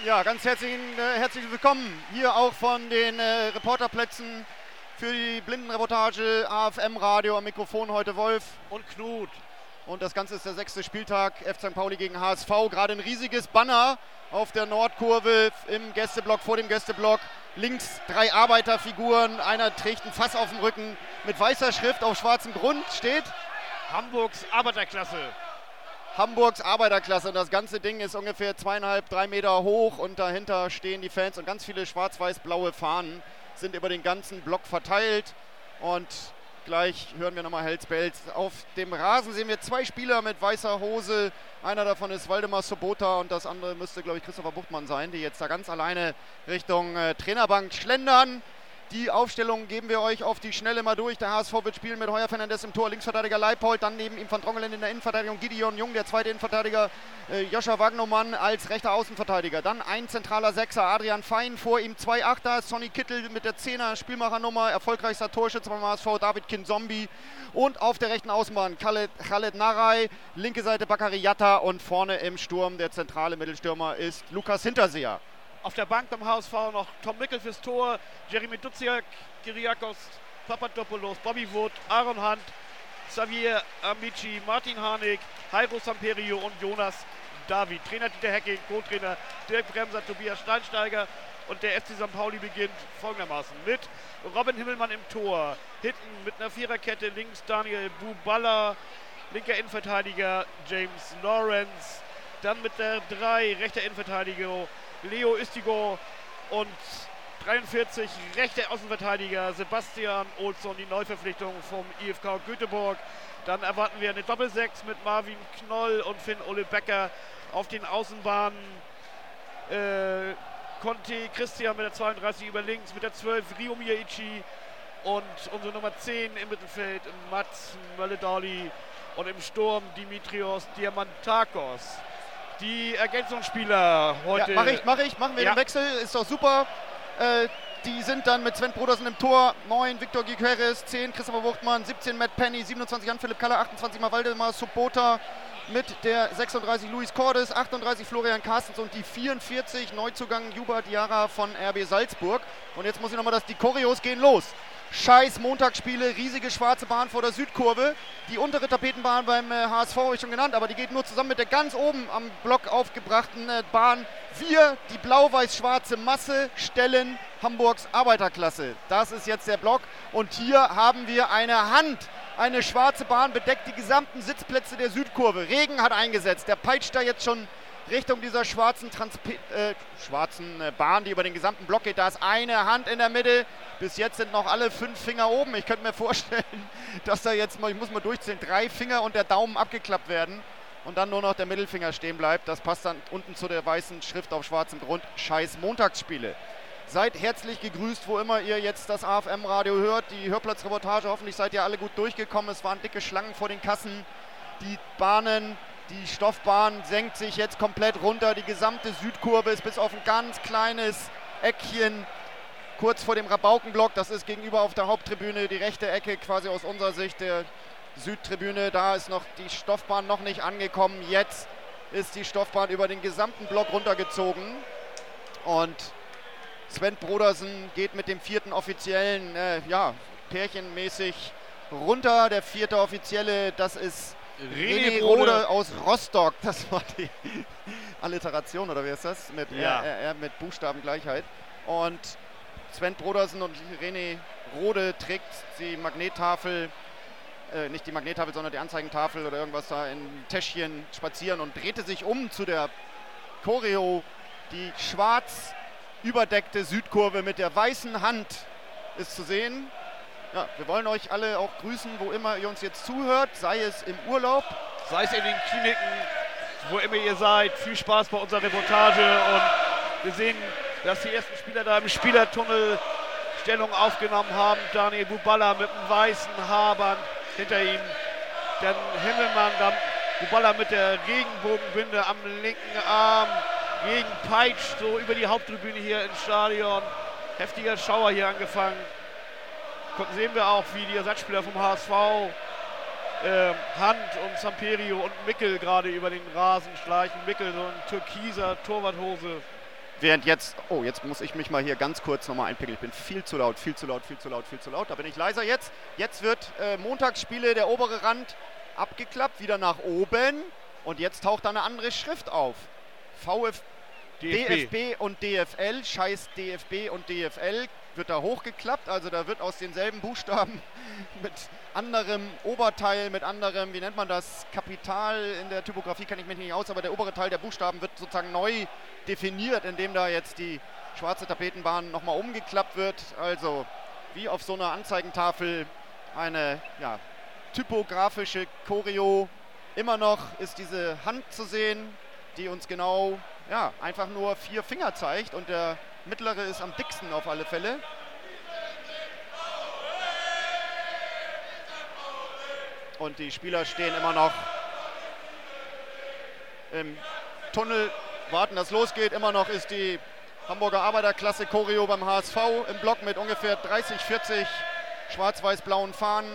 Ja, ganz herzlich willkommen hier auch von den Reporterplätzen für die Blindenreportage AFM Radio. Am Mikrofon heute Wolf und Knut. Und das Ganze ist der 6. Spieltag, FC St. Pauli gegen HSV. Gerade ein riesiges Banner auf der Nordkurve im Gästeblock, vor dem Gästeblock. Links 3 Arbeiterfiguren, einer trägt ein Fass auf dem Rücken. Mit weißer Schrift auf schwarzem Grund steht Hamburgs Arbeiterklasse. Hamburgs Arbeiterklasse, und das ganze Ding ist ungefähr 2,5, 3 Meter hoch und dahinter stehen die Fans und ganz viele schwarz-weiß-blaue Fahnen sind über den ganzen Block verteilt. Und gleich hören wir nochmal Hells Bells. Auf dem Rasen sehen wir 2 Spieler mit weißer Hose. Einer davon ist Waldemar Sobota und das andere müsste, glaube ich, Christopher Buchtmann sein, die jetzt da ganz alleine Richtung Trainerbank schlendern. Die Aufstellung geben wir euch auf die Schnelle mal durch. Der HSV wird spielen mit Heuer Fernandes im Tor, Linksverteidiger Leipold, dann neben ihm Van Drongelen in der Innenverteidigung, Gideon Jung, der zweite Innenverteidiger, Joscha Wagnermann als rechter Außenverteidiger. Dann ein zentraler Sechser, Adrian Fein, vor ihm 2 Achter, Sonny Kittel mit der 10er Spielmachernummer, erfolgreichster Torschütze beim HSV, David Kinzombie. Und auf der rechten Außenbahn Khaled Naray, linke Seite Bakary Yatta und vorne im Sturm der zentrale Mittelstürmer ist Lukas Hinterseher. Auf der Bank beim HSV noch Tom Mickel fürs Tor, Jeremy Duziak, Kyriakos Papadopoulos, Bobby Wood, Aaron Hunt, Xavier Amici, Martin Harnik, Jairo Samperio und Jonas David. Trainer Dieter Hecking, Co-Trainer Dirk Bremser, Tobias Steinsteiger, und der FC St. Pauli beginnt folgendermaßen mit Robin Himmelmann im Tor, hinten mit einer Viererkette links Daniel Buballa, linker Innenverteidiger James Lawrence, dann mit der 3 rechter Innenverteidiger Leo Istigo und 43 rechter Außenverteidiger Sebastian Olsson, die Neuverpflichtung vom IFK Göteborg. Dann erwarten wir eine Doppelsechs mit Marvin Knoll und Finn-Ole Becker auf den Außenbahnen. Conte Christian mit der 32 über links, mit der 12 Rio Miyaichi und unsere Nummer 10 im Mittelfeld Mats Mölle-Dali und im Sturm Dimitrios Diamantakos. Die Ergänzungsspieler heute. Ja, machen wir den Wechsel, ist doch super. Die sind dann mit Sven Brodersen im Tor, 9 Victor Gyökeres, 10 Christopher Buchtmann, 17 Matt Penny, 27 Jan-Philipp Kaller, 28 mal Waldemar Sobota, mit der 36 Luis Cordes, 38 Florian Carstens und die 44 Neuzugang Juba Diarra von RB Salzburg. Und jetzt muss ich nochmal, die Choreos gehen los. Scheiß Montagsspiele, riesige schwarze Bahn vor der Südkurve. Die untere Tapetenbahn beim HSV habe ich schon genannt, aber die geht nur zusammen mit der ganz oben am Block aufgebrachten Bahn. Wir, die blau-weiß-schwarze Masse, stellen Hamburgs Arbeiterklasse. Das ist jetzt der Block und hier haben wir eine Hand. Eine schwarze Bahn bedeckt die gesamten Sitzplätze der Südkurve. Regen hat eingesetzt, der peitscht da jetzt schon Richtung dieser schwarzen Bahn, die über den gesamten Block geht. Da ist eine Hand in der Mitte. Bis jetzt sind noch alle 5 Finger oben. Ich könnte mir vorstellen, dass da jetzt mal, ich muss mal durchzählen, 3 Finger und der Daumen abgeklappt werden und dann nur noch der Mittelfinger stehen bleibt. Das passt dann unten zu der weißen Schrift auf schwarzem Grund. Scheiß Montagsspiele. Seid herzlich gegrüßt, wo immer ihr jetzt das AFM-Radio hört. Die Hörplatzreportage, hoffentlich seid ihr alle gut durchgekommen. Es waren dicke Schlangen vor den Kassen. Die Bahnen, die Stoffbahn senkt sich jetzt komplett runter. Die gesamte Südkurve ist bis auf ein ganz kleines Eckchen kurz vor dem Rabaukenblock. Das ist gegenüber auf der Haupttribüne die rechte Ecke, quasi aus unserer Sicht der Südtribüne. Da ist noch die Stoffbahn noch nicht angekommen. Jetzt ist die Stoffbahn über den gesamten Block runtergezogen. Und Sven Brodersen geht mit dem 4. Offiziellen, pärchenmäßig runter. Der 4. Offizielle, das ist René Rode aus Rostock. Das war die Alliteration, oder wie ist das? Mit mit Buchstabengleichheit. Und Sven Brodersen und René Rode trägt die Magnettafel, nicht die Magnettafel, sondern die Anzeigentafel oder irgendwas da in Täschchen spazieren und drehte sich um zu der Choreo. Die schwarz überdeckte Südkurve mit der weißen Hand ist zu sehen. Ja, wir wollen euch alle auch grüßen, wo immer ihr uns jetzt zuhört, sei es im Urlaub, sei es in den Kliniken, wo immer ihr seid. Viel Spaß bei unserer Reportage und wir sehen, dass die ersten Spieler da im Spielertunnel Stellung aufgenommen haben. Daniel Buballa mit einem weißen Haarband hinter ihm, dann Himmelmann, dann Buballa mit der Regenbogenbinde am linken Arm. Regen peitscht so über die Haupttribüne hier ins Stadion. Heftiger Schauer hier angefangen. Sehen wir auch, wie die Ersatzspieler vom HSV, Hand und Samperio und Mickel gerade über den Rasen schleichen. Mickel so ein türkiser Torwarthose. Während jetzt, oh, jetzt muss ich mich mal hier ganz kurz nochmal einpickeln. Ich bin viel zu laut. Da bin ich leiser jetzt. Jetzt wird Montagsspiele, der obere Rand abgeklappt, wieder nach oben. Und jetzt taucht da eine andere Schrift auf. DFB und DFL, scheiß DFB und DFL, wird da hochgeklappt. Also da wird aus denselben Buchstaben mit anderem Oberteil, mit anderem, wie nennt man das, Kapital in der Typografie kenne ich mich nicht aus, aber der obere Teil der Buchstaben wird sozusagen neu definiert, indem da jetzt die schwarze Tapetenbahn nochmal umgeklappt wird. Also wie auf so einer Anzeigentafel eine typografische Choreo. Immer noch ist diese Hand zu sehen, die uns genau einfach nur 4 Finger zeigt und der mittlere ist am dicksten auf alle Fälle. Und die Spieler stehen immer noch im Tunnel, warten, dass es losgeht. Immer noch ist die Hamburger Arbeiterklasse Choreo beim HSV im Block mit ungefähr 30, 40 schwarz-weiß-blauen Fahnen.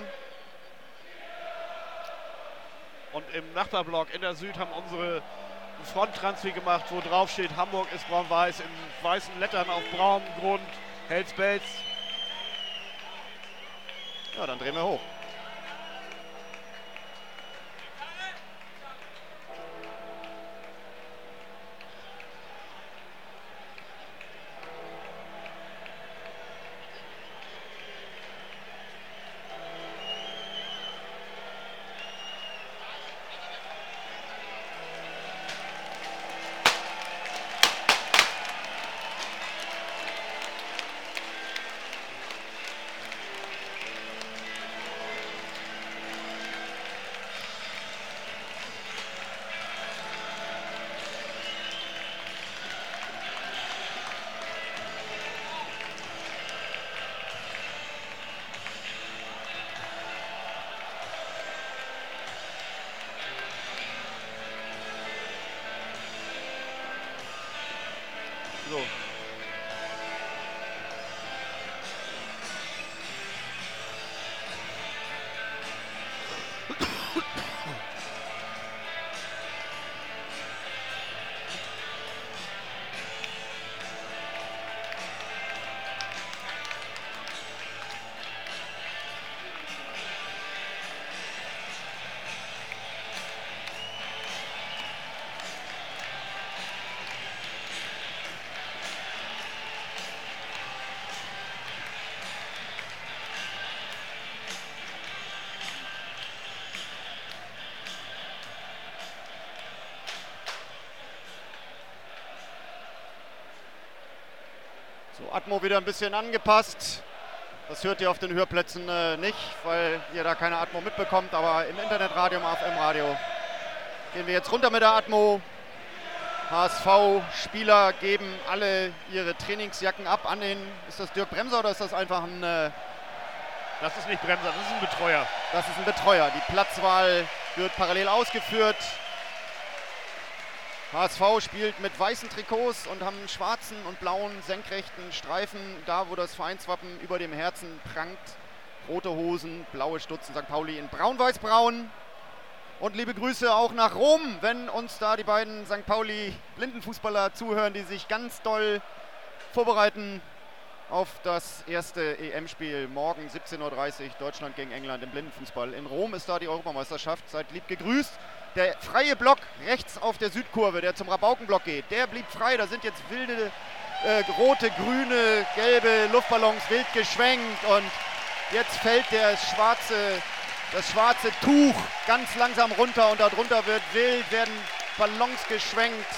Und im Nachbarblock in der Süd haben unsere Fronttransfer gemacht, wo drauf steht, Hamburg ist braun-weiß, in weißen Lettern auf braunem Grund, Hells-Bells. Ja, dann drehen wir hoch. So. So, Atmo wieder ein bisschen angepasst. Das hört ihr auf den Hörplätzen nicht, weil ihr da keine Atmo mitbekommt. Aber im Internetradio, im AFM-Radio gehen wir jetzt runter mit der Atmo. HSV-Spieler geben alle ihre Trainingsjacken ab an den, ist das Dirk Bremser oder ist das einfach ein... Das ist nicht Bremser, das ist ein Betreuer. Das ist ein Betreuer. Die Platzwahl wird parallel ausgeführt. HSV spielt mit weißen Trikots und haben einen schwarzen und blauen senkrechten Streifen, da wo das Vereinswappen über dem Herzen prangt. Rote Hosen, blaue Stutzen, St. Pauli in braun-weiß-braun. Und liebe Grüße auch nach Rom, wenn uns da die beiden St. Pauli Blindenfußballer zuhören, die sich ganz doll vorbereiten auf das erste EM-Spiel morgen 17:30 Uhr, Deutschland gegen England im Blindenfußball. In Rom ist da die Europameisterschaft. Seid lieb gegrüßt. Der freie Block rechts auf der Südkurve, der zum Rabaukenblock geht, der blieb frei. Da sind jetzt wilde rote, grüne, gelbe Luftballons wild geschwenkt. Und jetzt fällt das schwarze Tuch ganz langsam runter. Und darunter werden Ballons geschwenkt.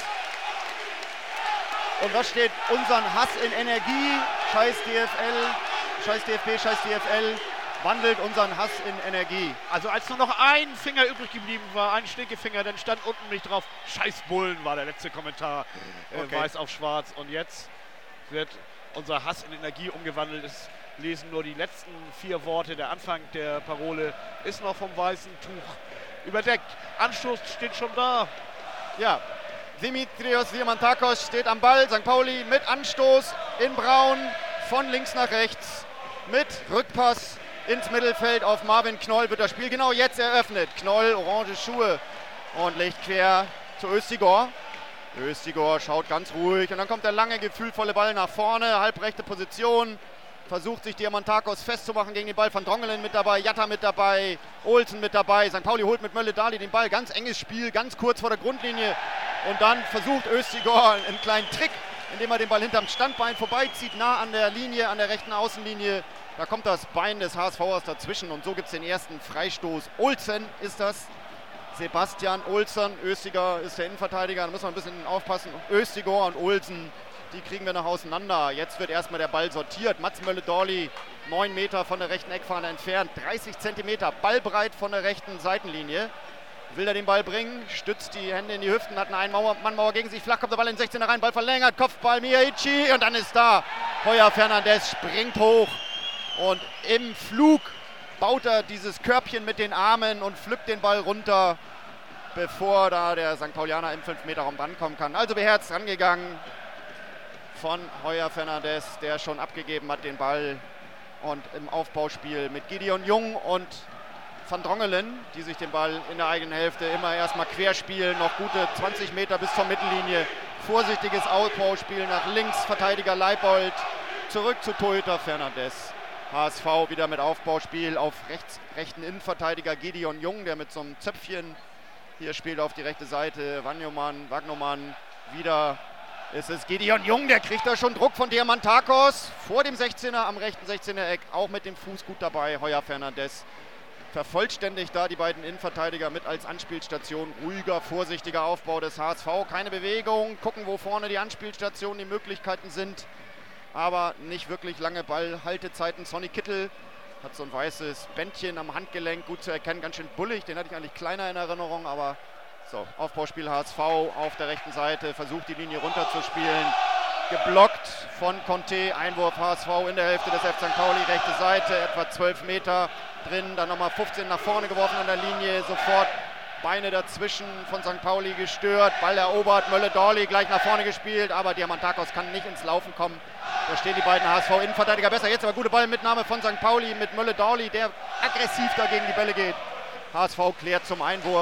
Und was steht? Unseren Hass in Energie. Scheiß DFL, scheiß DFB, scheiß DFL. Wandelt unseren Hass in Energie. Also als nur noch ein Finger übrig geblieben war, ein Stinkefinger, dann stand unten nicht drauf, scheiß Bullen war der letzte Kommentar, Okay. Weiß auf schwarz. Und jetzt wird unser Hass in Energie umgewandelt. Es lesen nur die letzten 4 Worte. Der Anfang der Parole ist noch vom weißen Tuch überdeckt. Anstoß steht schon da. Ja, Dimitrios Diamantakos steht am Ball. St. Pauli mit Anstoß in Braun von links nach rechts. Mit Rückpass ins Mittelfeld auf Marvin Knoll wird das Spiel genau jetzt eröffnet. Knoll, orange Schuhe und legt quer zu Öztigor. Östigor schaut ganz ruhig und dann kommt der lange, gefühlvolle Ball nach vorne, halbrechte Position. Versucht sich Diamantakos festzumachen gegen den Ball. Van Drongelen mit dabei, Jatta mit dabei, Olsen mit dabei. St. Pauli holt mit Mölle-Dali den Ball. Ganz enges Spiel, ganz kurz vor der Grundlinie. Und dann versucht Östigor einen kleinen Trick, indem er den Ball hinterm Standbein vorbeizieht, nah an der Linie, an der rechten Außenlinie. Da kommt das Bein des HSVers dazwischen und so gibt es den ersten Freistoß. Olsen ist das. Sebastian Olsen, Östiger ist der Innenverteidiger. Da muss man ein bisschen aufpassen. Östigor und Olsen, die kriegen wir noch auseinander. Jetzt wird erstmal der Ball sortiert. Mats Mölle-Dali, 9 Meter von der rechten Eckfahne entfernt. 30 Zentimeter, ballbreit von der rechten Seitenlinie. Will er den Ball bringen, stützt die Hände in die Hüften, hat eine Mannmauer gegen sich. Flach kommt der Ball in den 16er rein, Ball verlängert, Kopfball Miyaichi und dann ist da. Heuer Fernandes springt hoch und im Flug baut er dieses Körbchen mit den Armen und pflückt den Ball runter, bevor da der St. Paulianer im 5-Meter-Raum rankommen kann. Also beherzt rangegangen von Heuer Fernandes, der schon abgegeben hat den Ball. Und im Aufbauspiel mit Gideon Jung und Van Drongelen, die sich den Ball in der eigenen Hälfte immer erstmal querspielen, noch gute 20 Meter bis zur Mittellinie. Vorsichtiges Aufbauspiel nach links, Verteidiger Leibold, zurück zu Torhüter Fernandes. HSV wieder mit Aufbauspiel auf rechten Innenverteidiger Gideon Jung, der mit so einem Zöpfchen hier spielt auf die rechte Seite. Wagnoman wieder. Es ist Gideon Jung, der kriegt da schon Druck von Diamantakos. Vor dem 16er, am rechten 16er-Eck, auch mit dem Fuß gut dabei. Heuer Fernandes vervollständigt da die beiden Innenverteidiger mit als Anspielstation. Ruhiger, vorsichtiger Aufbau des HSV. Keine Bewegung, gucken, wo vorne die Anspielstationen, die Möglichkeiten sind. Aber nicht wirklich lange Ballhaltezeiten. Sonny Kittel hat so ein weißes Bändchen am Handgelenk, gut zu erkennen, ganz schön bullig. Den hatte ich eigentlich kleiner in Erinnerung, aber so, Aufbauspiel HSV auf der rechten Seite, versucht die Linie runterzuspielen. Geblockt von Conte, Einwurf HSV in der Hälfte des FC St. Pauli, rechte Seite, etwa 12 Meter drin, dann nochmal 15 nach vorne geworfen an der Linie, sofort Beine dazwischen von St. Pauli gestört, Ball erobert, Mölle-Dali gleich nach vorne gespielt, aber Diamantakos kann nicht ins Laufen kommen. Da stehen die beiden HSV-Innenverteidiger besser. Jetzt aber gute Ballmitnahme von St. Pauli mit Mölle-Dali, der aggressiv da gegen die Bälle geht. HSV klärt zum Einwurf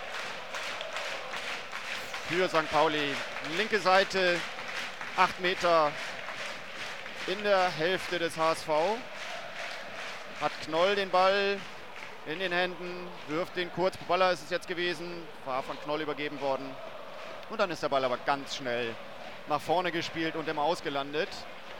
für St. Pauli. Linke Seite, 8 Meter in der Hälfte des HSV. Hat Knoll den Ball in den Händen, wirft den kurz. Baller ist es jetzt gewesen, war von Knoll übergeben worden. Und dann ist der Ball aber ganz schnell nach vorne gespielt und im Aus gelandet.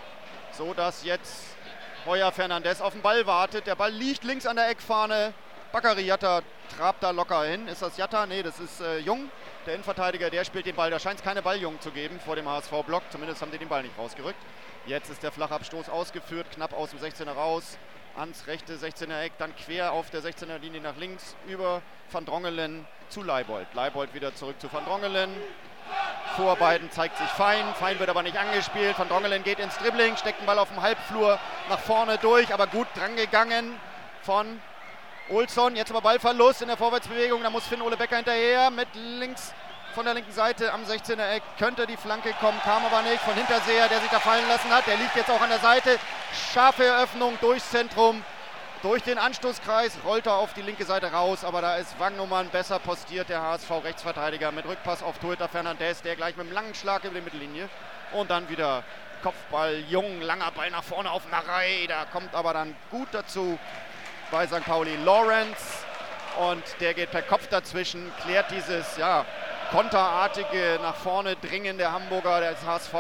So dass jetzt Heuer Fernandes auf den Ball wartet. Der Ball liegt links an der Eckfahne. Bakary Jatta trabt da locker hin. Ist das Jatta? Nee, das ist Jung. Der Innenverteidiger, der spielt den Ball. Da scheint es keine Balljungen zu geben vor dem HSV-Block. Zumindest haben die den Ball nicht rausgerückt. Jetzt ist der Flachabstoß ausgeführt, knapp aus dem 16er raus. Ans rechte 16er Eck, dann quer auf der 16er Linie nach links über Van Drongelen zu Leibold. Leibold wieder zurück zu Van Drongelen. Vor beiden zeigt sich Fein. Fein wird aber nicht angespielt. Van Drongelen geht ins Dribbling, steckt den Ball auf dem Halbflur nach vorne durch, aber gut drangegangen von Olsson. Jetzt aber Ballverlust in der Vorwärtsbewegung. Da muss Finn-Ole Becker hinterher mit links von der linken Seite am 16er Eck. Könnte die Flanke kommen, kam aber nicht. Von Hinterseher, der sich da fallen lassen hat. Der liegt jetzt auch an der Seite. Scharfe Eröffnung durchs Zentrum. Durch den Anstoßkreis rollt er auf die linke Seite raus, aber da ist Wagnoman besser postiert, der HSV-Rechtsverteidiger mit Rückpass auf Torhüter Fernandes, der gleich mit einem langen Schlag über die Mittellinie und dann wieder Kopfball, Jung, langer Ball nach vorne auf Narei, da kommt aber dann gut dazu bei St. Pauli Lawrence und der geht per Kopf dazwischen, klärt dieses konterartige nach vorne Dringen der Hamburger, des HSV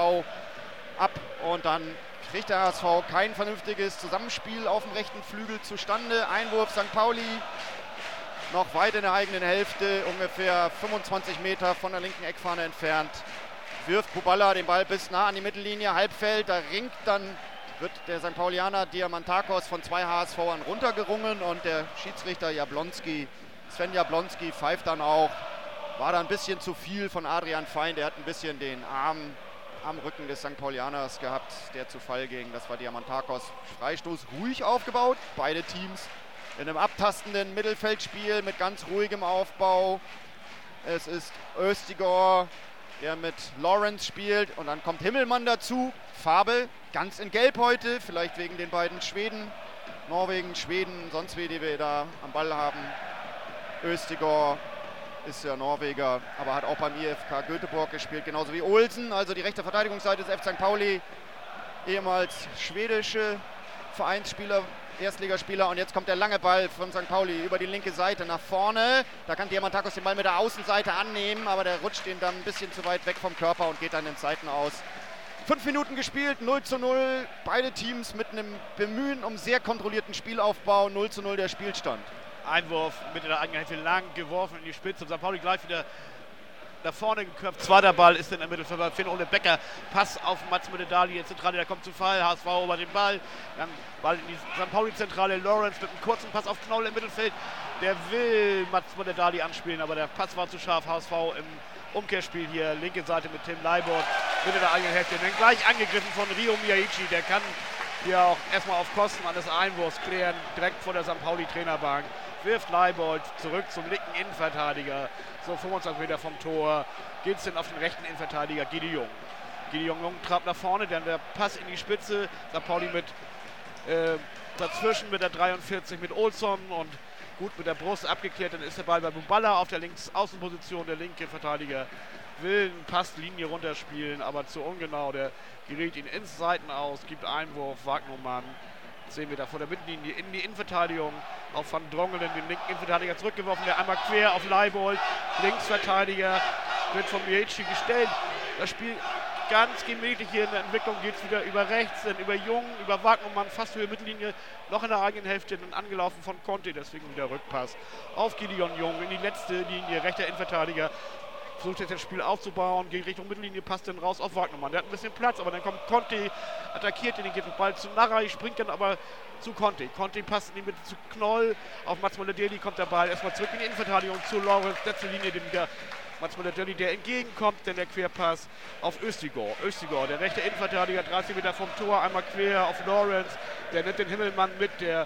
ab und dann kriegt der HSV kein vernünftiges Zusammenspiel auf dem rechten Flügel zustande. Einwurf St. Pauli, noch weit in der eigenen Hälfte, ungefähr 25 Meter von der linken Eckfahne entfernt. Wirft Kubala den Ball bis nah an die Mittellinie, Halbfeld, da ringt dann, wird der St. Paulianer Diamantakos von 2 HSVern runtergerungen und der Schiedsrichter Sven Jablonski pfeift dann auch. War da ein bisschen zu viel von Adrian Fein, der hat ein bisschen den Arm am Rücken des St. Paulianers gehabt, der zu Fall ging. Das war Diamantakos. Freistoß ruhig aufgebaut. Beide Teams in einem abtastenden Mittelfeldspiel mit ganz ruhigem Aufbau. Es ist Östigor, der mit Lawrence spielt. Und dann kommt Himmelmann dazu. Farbe ganz in Gelb heute. Vielleicht wegen den beiden Schweden. Norwegen, Schweden, sonst wie die wir da am Ball haben. Östigor ist ja Norweger, aber hat auch beim IFK Göteborg gespielt, genauso wie Olsen, also die rechte Verteidigungsseite des FC St. Pauli, ehemals schwedische Vereinsspieler, Erstligaspieler, und jetzt kommt der lange Ball von St. Pauli über die linke Seite nach vorne. Da kann Diamantakos den Ball mit der Außenseite annehmen, aber der rutscht ihn dann ein bisschen zu weit weg vom Körper und geht dann in Seiten aus. 5 Minuten gespielt, 0:0, beide Teams mit einem Bemühen um sehr kontrollierten Spielaufbau, 0:0 der Spielstand. Einwurf mit der eigenen Hälfte lang geworfen in die Spitze. St. Pauli gleich wieder nach vorne geköpft. Zweiter Ball ist in der Mittelfeld. Finn-Ole Becker. Pass auf Mats Mölle-Dali. Zentrale, der kommt zu Fall. HSV über den Ball. Dann Ball in die St. Pauli-Zentrale. Lawrence mit einem kurzen Pass auf Knoll im Mittelfeld. Der will Mats Mölle-Dali anspielen, aber der Pass war zu scharf. HSV im Umkehrspiel hier. Linke Seite mit Tim Leibold. Mitte der eigenen Hälfte. Dann gleich angegriffen von Rio Miyaichi. Der kann hier auch erstmal auf Kosten eines Einwurfs klären. Direkt vor der St. Pauli-Trainerbank. Wirft Leibold zurück zum linken Innenverteidiger. So 25 Meter vom Tor. Geht es denn auf den rechten Innenverteidiger Gideon. Gideon trabt nach vorne, dann der Pass in die Spitze. St. Pauli mit dazwischen mit der 43 mit Olsson und gut mit der Brust abgeklärt. Dann ist der Ball bei Buballa auf der Linksaußenposition. Der linke Verteidiger will einen Passlinie runterspielen, aber zu ungenau. Der gerät ihn ins Seitenaus, gibt Einwurf. Wagnermann 10 Meter vor der Mittellinie in die Innenverteidigung. Auf Van Drongelen, den linken Innenverteidiger zurückgeworfen, der einmal quer auf Leibold. Linksverteidiger wird von Miyaichi gestellt. Das Spiel ganz gemächlich hier in der Entwicklung, geht es wieder über rechts, dann über Jung, über Wagnermann, fast Höhe Mittellinie, noch in der eigenen Hälfte, dann angelaufen von Conte, deswegen wieder Rückpass auf Gideon Jung in die letzte Linie, rechter Innenverteidiger. Versucht jetzt das Spiel aufzubauen, geht Richtung Mittellinie, passt dann raus auf Wagnermann. Der hat ein bisschen Platz, aber dann kommt Conte, attackiert ihn, geht mit Ball zu Narray, springt dann aber zu Conte. Conte passt in die Mitte zu Knoll, auf Mats Mölle-Deli kommt der Ball erstmal zurück in die Innenverteidigung zu Lawrence, letzte Linie, den wieder Mats Mölle-Deli, der entgegenkommt, denn der Querpass auf Östigor. Östigor, der rechte Innenverteidiger, 30 Meter vom Tor, einmal quer auf Lawrence, der nimmt den Himmelmann mit, der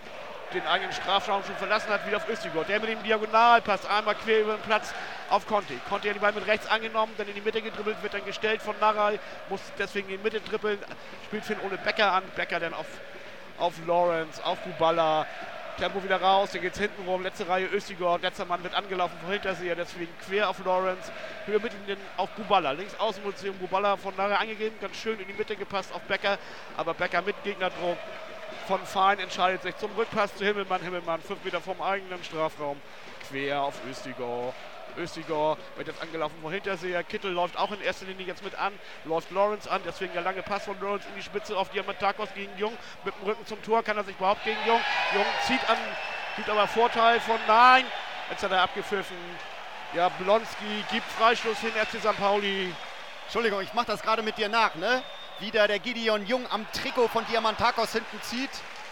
den eigenen Strafraum schon verlassen hat, wieder auf Östigor. Der mit dem Diagonalpass einmal quer über den Platz auf Conte. Conte hat den Ball mit rechts angenommen, dann in die Mitte gedribbelt, wird dann gestellt von Narray, muss deswegen in die Mitte dribbeln, spielt Finn-Ole Becker an, Becker dann auf Lawrence, auf Buballa, Tempo wieder raus, dann geht es hinten rum, letzte Reihe Östigor, letzter Mann wird angelaufen von Hinterseher, deswegen quer auf Lawrence, Höhe Mittellinie auf Buballa, links Außenposition, Buballa von Narray angegeben, ganz schön in die Mitte gepasst auf Becker, aber Becker mit Gegnerdruck. Von Fein entscheidet sich zum Rückpass zu Himmelmann. 5 Meter vom eigenen Strafraum. Quer auf Östigor. Östigor wird jetzt angelaufen von Hinterseher. Kittel läuft auch in erster Linie jetzt mit an. Läuft Lawrence an. Deswegen der lange Pass von Lawrence in die Spitze auf Diamantakos gegen Jung. Mit dem Rücken zum Tor kann er sich überhaupt gegen Jung. Jung zieht an, gibt aber Vorteil von Nein. Jetzt hat er abgepfiffen. Ja, Blonski gibt Freistoß hin, FC St. Pauli. Entschuldigung, ich mache das gerade mit dir nach, ne? Wieder der Gideon Jung am Trikot von Diamantakos hinten zieht.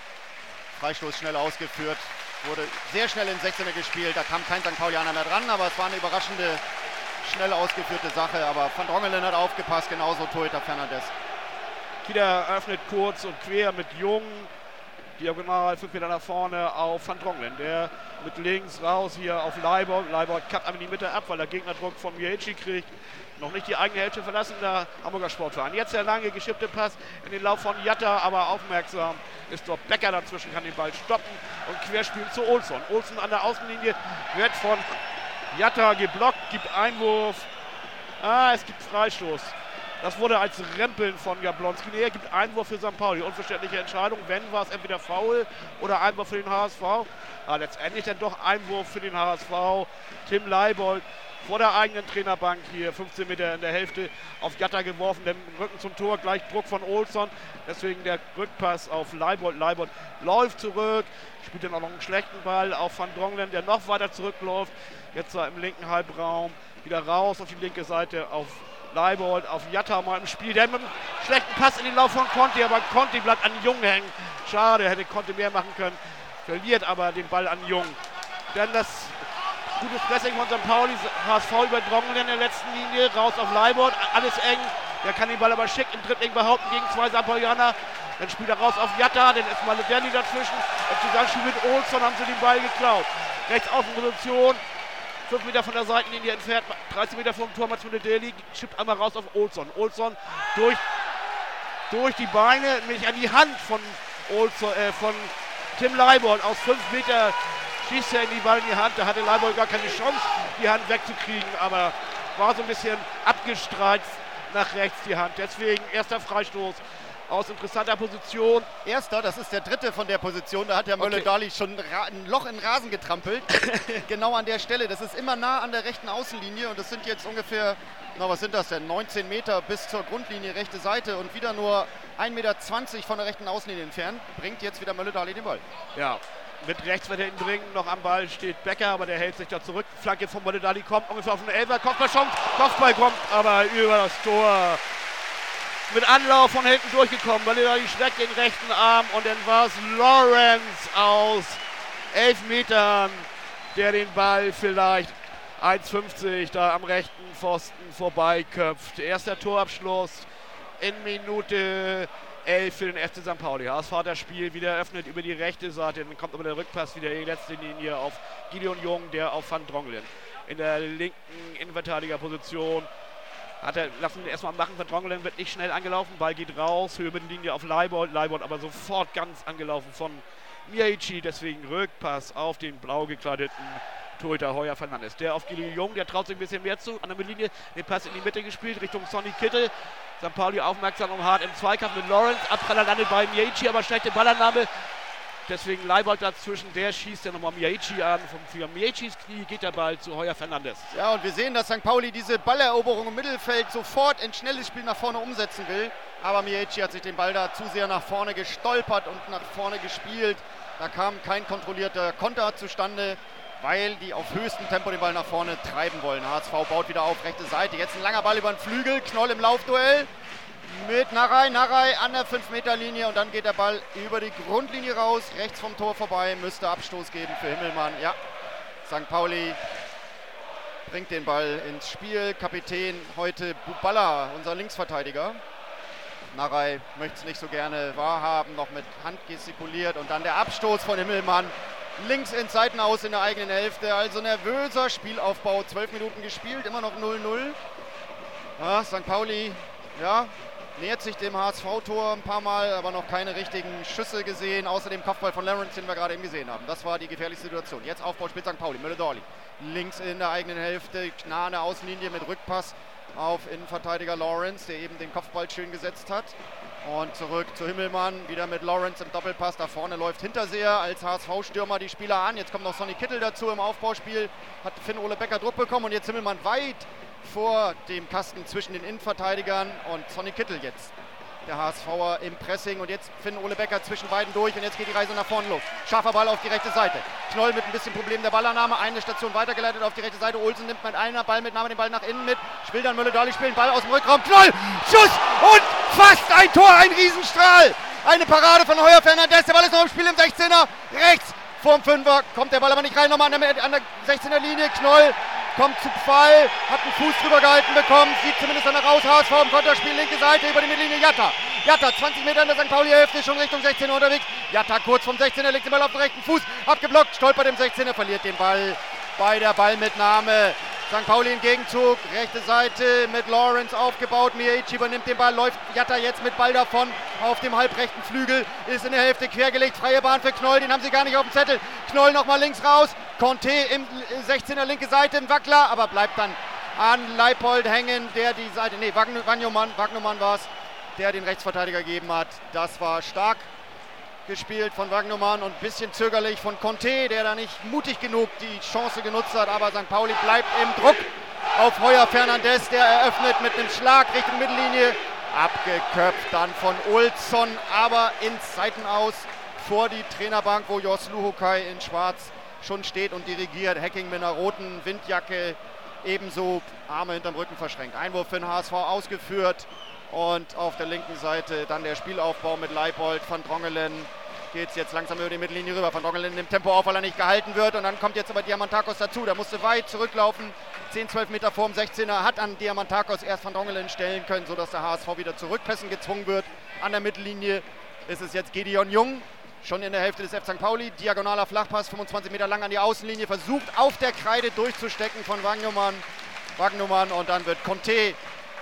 Freistoß schnell ausgeführt. Wurde sehr schnell in 16er gespielt. Da kam kein St. Paulianer mehr dran, aber es war eine überraschende, schnell ausgeführte Sache. Aber Van Drongelen hat aufgepasst, genauso Torhüter Fernandes. Kida öffnet kurz und quer mit Jung. Diagonal 5 Meter nach vorne auf Van Drongelen. Der mit links raus hier auf Leibold. Leibold kappt aber in die Mitte ab, weil er Gegnerdruck von Miyaichi kriegt. Noch nicht die eigene Hälfte verlassen, der Hamburger Sportverein. Jetzt der lange geschippte Pass in den Lauf von Jatta, aber aufmerksam ist dort Becker dazwischen, kann den Ball stoppen und querspielen zu Olsson. Olsson an der Außenlinie wird von Jatta geblockt, gibt Einwurf. Es gibt Freistoß. Das wurde als Rempeln von Jablonski. Nee, er gibt Einwurf für St. Pauli. Unverständliche Entscheidung. Wenn, war es entweder Foul oder Einwurf für den HSV. Letztendlich dann doch Einwurf für den HSV. Tim Leibold vor der eigenen Trainerbank hier 15 Meter in der Hälfte auf Jatta geworfen, den Rücken zum Tor, gleich Druck von Olsson, deswegen der Rückpass auf Leibold. Leibold läuft zurück, spielt dann auch noch einen schlechten Ball auf Van Drongelen, der noch weiter zurückläuft, jetzt da im linken Halbraum, wieder raus auf die linke Seite auf Leibold, auf Jatta mal im Spiel, der mit einem schlechten Pass in den Lauf von Conte, aber Conte bleibt an Jung hängen, schade, hätte Conte mehr machen können, verliert aber den Ball an Jung. Dann das gutes Pressing von St. Pauli, HSV über Drongelen in der letzten Linie, raus auf Leibold, alles eng. Der kann den Ball aber schick im Dribbling behaupten gegen 2 St. Paulianer. Dann spielt er raus auf Jatta, dann ist Mölle-Deli dazwischen. Im Zusammenspiel mit Olsson haben sie den Ball geklaut. Rechts Außenposition, 5 Meter von der Seitenlinie entfernt, 30 Meter vom Tor, Mats Mölle-Deli schippt einmal raus auf Olsson. Olsson durch die Beine, nämlich an die Hand von Tim Leibold aus 5 Meter schießt er in die Ball in die Hand. Da hatte Leibold gar keine Chance, die Hand wegzukriegen, aber war so ein bisschen abgestreift nach rechts die Hand. Deswegen erster Freistoß aus interessanter Position. Erster, das ist der dritte von der Position. Da hat der Mölle-Dali schon ein Loch in den Rasen getrampelt. Genau an der Stelle. Das ist immer nah an der rechten Außenlinie und das sind jetzt ungefähr, na was sind das denn, 19 Meter bis zur Grundlinie, rechte Seite und wieder nur 1,20 Meter von der rechten Außenlinie entfernt. Bringt jetzt wieder Mölle-Dali den Ball. Ja, mit rechts wird er ihn bringen. Noch am Ball steht Becker, aber der hält sich da zurück. Flanke von Mölle-Dali kommt ungefähr auf einen 11er. Kopfball kommt aber über das Tor. Mit Anlauf von hinten durchgekommen. Mölle-Dali streckt den rechten Arm und dann war es Lawrence aus 11 Metern, der den Ball vielleicht 1,50 da am rechten Pfosten vorbeiköpft. Erster Torabschluss in Minute 11 für den FC St. Pauli. HSV hat das Spiel wieder eröffnet über die rechte Seite. Dann kommt aber der Rückpass wieder in die letzte Linie auf Gideon Jung, der auf Van Drongelen. In der linken Innenverteidigerposition hat er, lassen wir erstmal machen, Van Drongelen wird nicht schnell angelaufen, Ball geht raus, Höhe Mittellinie auf Leibold aber sofort ganz angelaufen von Miyaichi, deswegen Rückpass auf den blau gekleideten Torhüter Heuer Fernandes. Der auf Gideon Jung, der traut sich ein bisschen mehr zu, an der Mittellinie, den Pass in die Mitte gespielt, Richtung Sonny Kittel. St. Pauli aufmerksam und hart im Zweikampf mit Lawrence, Abpraller landet bei Miyaichi, aber schlechte Ballannahme. Deswegen Leibold dazwischen, der schießt ja nochmal Miyaichi an. Für Miyaichis Knie geht der Ball zu Heuer Fernandes. Ja, und wir sehen, dass St. Pauli diese Balleroberung im Mittelfeld sofort in schnelles Spiel nach vorne umsetzen will. Aber Miyaichi hat sich den Ball da zu sehr nach vorne gestolpert und nach vorne gespielt. Da kam kein kontrollierter Konter zustande, weil die auf höchstem Tempo den Ball nach vorne treiben wollen. HSV baut wieder auf, rechte Seite. Jetzt ein langer Ball über den Flügel, Knoll im Laufduell. Mit Narei an der 5-Meter-Linie und dann geht der Ball über die Grundlinie raus, rechts vom Tor vorbei, müsste Abstoß geben für Himmelmann. Ja, St. Pauli bringt den Ball ins Spiel. Kapitän heute Buballa, unser Linksverteidiger. Narei möchte es nicht so gerne wahrhaben, noch mit Hand gestikuliert und dann der Abstoß von Himmelmann. Links ins Seitenaus in der eigenen Hälfte, also nervöser Spielaufbau. 12 Minuten gespielt, immer noch 0-0. Ja, St. Pauli, ja, nähert sich dem HSV-Tor ein paar Mal, aber noch keine richtigen Schüsse gesehen, außer dem Kopfball von Lawrence, den wir gerade eben gesehen haben. Das war die gefährlichste Situation. Jetzt Aufbau, spielt St. Pauli, Mölle-Dali. Links in der eigenen Hälfte, nah an der Außenlinie mit Rückpass auf Innenverteidiger Lawrence, der eben den Kopfball schön gesetzt hat. Und zurück zu Himmelmann, wieder mit Lawrence im Doppelpass. Da vorne läuft Hinterseher als HSV-Stürmer die Spieler an. Jetzt kommt noch Sonny Kittel dazu im Aufbauspiel. Hat Finn-Ole Becker Druck bekommen und jetzt Himmelmann weit vor dem Kasten zwischen den Innenverteidigern und Sonny Kittel jetzt. Der HSVer im Pressing und jetzt Finn-Ole Becker zwischen beiden durch und jetzt geht die Reise nach vorne los. Scharfer Ball auf die rechte Seite. Knoll mit ein bisschen Problem der Ballannahme. Eine Station weitergeleitet auf die rechte Seite. Olsen nimmt mit einer Ballmitnahme den Ball nach innen mit. Spielt dann Mölle-Dali, spielt den Ball aus dem Rückraum. Knoll! Schuss! Und fast ein Tor, ein Riesenstrahl! Eine Parade von Heuer Fernandes. Der Ball ist noch im Spiel im 16er. Rechts vorm 5er. Kommt der Ball aber nicht rein. Nochmal an der 16er Linie. Knoll kommt zu Pfeil, hat einen Fuß drüber gehalten bekommen, sieht zumindest danach aus, HSV im Konterspiel, linke Seite über die Mittellinie, Jatta, 20 Meter in der St. Pauli-Hälfte, schon Richtung 16er unterwegs, Jatta kurz vom 16er, legt den Ball auf den rechten Fuß, abgeblockt, stolpert im 16er, verliert den Ball bei der Ballmitnahme. St. Pauli im Gegenzug, rechte Seite mit Lawrence aufgebaut, Miyaichi übernimmt den Ball, läuft Jatta jetzt mit Ball davon auf dem halbrechten Flügel, ist in der Hälfte quergelegt, freie Bahn für Knoll, den haben sie gar nicht auf dem Zettel. Knoll nochmal links raus, Conte im 16er linke Seite, im Wackler, aber bleibt dann an Leibold hängen, der die Seite, Wagnumann war es, der den Rechtsverteidiger gegeben hat. Das war stark gespielt von Wagnumann und ein bisschen zögerlich von Conte, der da nicht mutig genug die Chance genutzt hat, aber St. Pauli bleibt im Druck auf Heuer Fernandes, der eröffnet mit einem Schlag Richtung Mittellinie, abgeköpft dann von Olsson, aber ins Seitenaus vor die Trainerbank, wo Jos Luhukai in Schwarz schon steht und dirigiert. Hacking mit einer roten Windjacke, ebenso Arme hinterm Rücken verschränkt. Einwurf für den HSV ausgeführt und auf der linken Seite dann der Spielaufbau mit Leibold. Van Drongelen geht es jetzt langsam über die Mittellinie rüber. Van Drongelen nimmt Tempo auf, weil er nicht gehalten wird und dann kommt jetzt aber Diamantakos dazu. Der musste weit zurücklaufen, 10-12 Meter vor dem 16er, hat an Diamantakos erst Van Drongelen stellen können, sodass der HSV wieder zurückpressen gezwungen wird. An der Mittellinie ist es jetzt Gideon Jung, schon in der Hälfte des F. St. Pauli. Diagonaler Flachpass, 25 Meter lang an die Außenlinie, versucht auf der Kreide durchzustecken von Wagnumann und dann wird Conte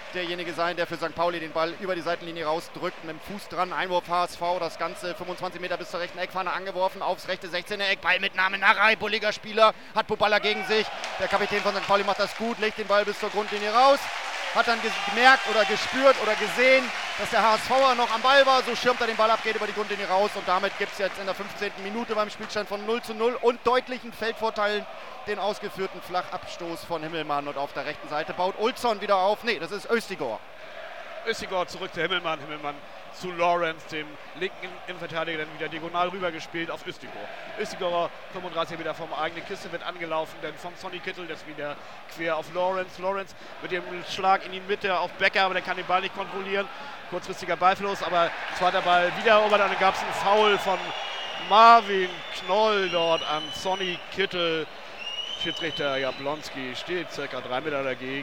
derjenige sein, der für St. Pauli den Ball über die Seitenlinie rausdrückt, mit dem Fuß dran, Einwurf HSV, das Ganze 25 Meter bis zur rechten Eckfahne angeworfen, aufs rechte 16er Eck, Ballmitnahme, Narei, bulliger Spieler, hat Buballa gegen sich, der Kapitän von St. Pauli macht das gut, legt den Ball bis zur Grundlinie raus, hat dann gemerkt oder gespürt oder gesehen, dass der HSVer noch am Ball war, so schirmt er den Ball ab, geht über die Grundlinie raus und damit gibt es jetzt in der 15. Minute beim Spielstand von 0:0 und deutlichen Feldvorteilen den ausgeführten Flachabstoß von Himmelmann und auf der rechten Seite baut Olsson wieder auf, nee, das ist Östigor. Östigor zurück zu Himmelmann, Himmelmann zu Lawrence, dem linken Innenverteidiger, dann wieder diagonal rübergespielt auf Östigor. Östigor, 35 Meter vom eigenen Kiste, wird angelaufen, dann von Sonny Kittel, das wieder quer auf Lawrence. Lawrence mit dem Schlag in die Mitte auf Becker, aber der kann den Ball nicht kontrollieren. Kurzfristiger Ballverlust, aber zweiter Ball wieder erobert, dann gab es einen Foul von Marvin Knoll dort an Sonny Kittel. Schiedsrichter Jablonski steht circa 3 Meter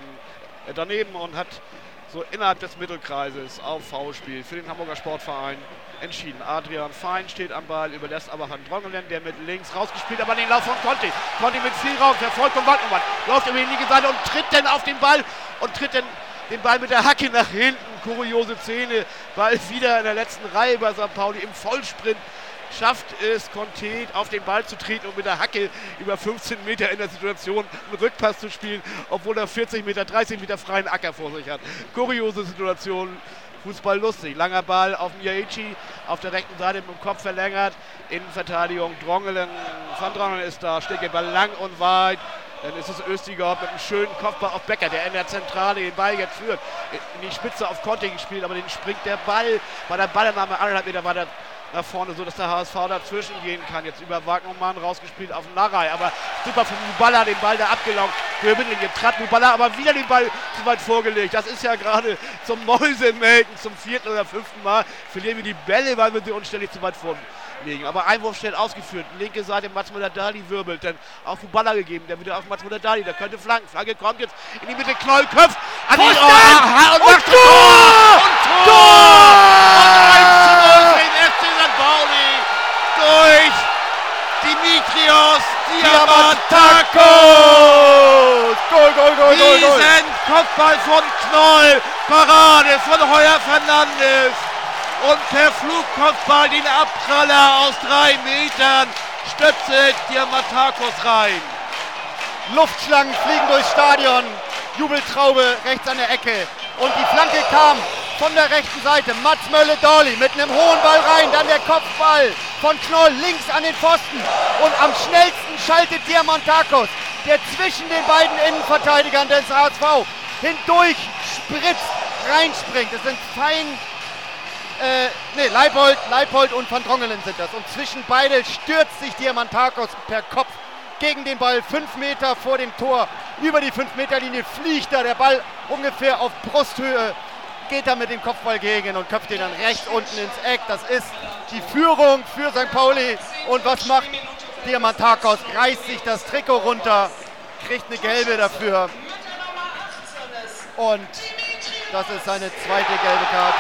daneben und hat so innerhalb des Mittelkreises auf Foulspiel für den Hamburger Sportverein entschieden. Adrian Fein steht am Ball, überlässt aber Herrn Drongelen, der mit links rausgespielt, aber den Lauf von Conti. Conti mit viel Raum, verfolgt von Wagnermann, läuft über die linke Seite und tritt dann auf den Ball und tritt dann den Ball mit der Hacke nach hinten. Kuriose Szene, Ball wieder in der letzten Reihe bei St. Pauli im Vollsprint. Schafft es Conte auf den Ball zu treten und mit der Hacke über 15 Meter in der Situation einen Rückpass zu spielen, obwohl er 40 Meter, 30 Meter freien Acker vor sich hat. Kuriose Situation, Fußball lustig. Langer Ball auf Miyaichi, auf der rechten Seite mit dem Kopf verlängert. Innenverteidigung, Drongelen, Van Drongelen ist da, steckt den Ball lang und weit. Dann ist es Östigor mit einem schönen Kopfball auf Becker, der in der Zentrale den Ball jetzt führt. In die Spitze auf Conte gespielt, aber den springt der Ball bei der Ballannahme 1,5 Meter weiter nach vorne, so dass der HSV dazwischen gehen kann. Jetzt über Wagnermann rausgespielt auf Narei, aber super von Buballa, den Ball da abgelaugt. Für Mittellinie trat Buballa, aber wieder den Ball zu weit vorgelegt. Das ist ja gerade zum Mäusemelken, zum 4. oder 5. Mal verlieren wir die Bälle, weil wir sie uns ständig zu weit vorlegen. Aber Einwurf schnell ausgeführt. Linke Seite, Mats Müller-Dali wirbelt, dann auf Buballa gegeben, dann wieder auf Mats Müller-Dali, der könnte flanken. Flagge kommt jetzt in die Mitte, Knoll köpft an die und Tor! Und Tor! Und 1:0 für den FC St. Pauli durch Dimitrios Diamantakos. Goal. Riesen Kopfball von Knoll, Parade von Heuer Fernandes und per Flugkopfball den Abpraller aus 3 Metern stöpselt Diamantakos rein. Luftschlangen fliegen durchs Stadion, Jubeltraube rechts an der Ecke und die Flanke kam von der rechten Seite. Mats Mölle-Dali mit einem hohen Ball rein, dann der Kopfball von Knoll links an den Pfosten und am schnellsten schaltet Diamantakos, der zwischen den beiden Innenverteidigern des HSV hindurch spritzt, reinspringt. Das sind Leipold und Van Drongelen sind das. Und zwischen beide stürzt sich Diamantakos per Kopf gegen den Ball 5 Meter vor dem Tor. Über die 5-Meter-Linie fliegt da der Ball ungefähr auf Brusthöhe. Geht da mit dem Kopfball gegen und köpft ihn dann rechts unten ins Eck. Das ist die Führung für St. Pauli. Und was macht Diamantakos? Reißt sich das Trikot runter, kriegt eine gelbe dafür. Und das ist seine zweite gelbe Karte.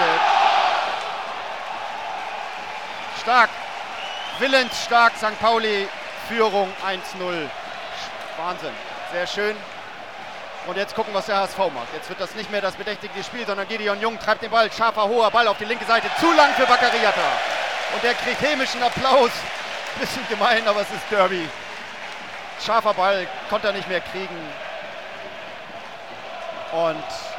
Stark, willensstark St. Pauli, Führung 1:0. Wahnsinn, sehr schön. Und jetzt gucken, was der HSV macht. Jetzt wird das nicht mehr das bedächtige Spiel, sondern Gideon Jung treibt den Ball. Scharfer, hoher Ball auf die linke Seite. Zu lang für Bakariata. Und der kriegt hämischen Applaus. Bisschen gemein, aber es ist Derby. Scharfer Ball, konnte er nicht mehr kriegen. Und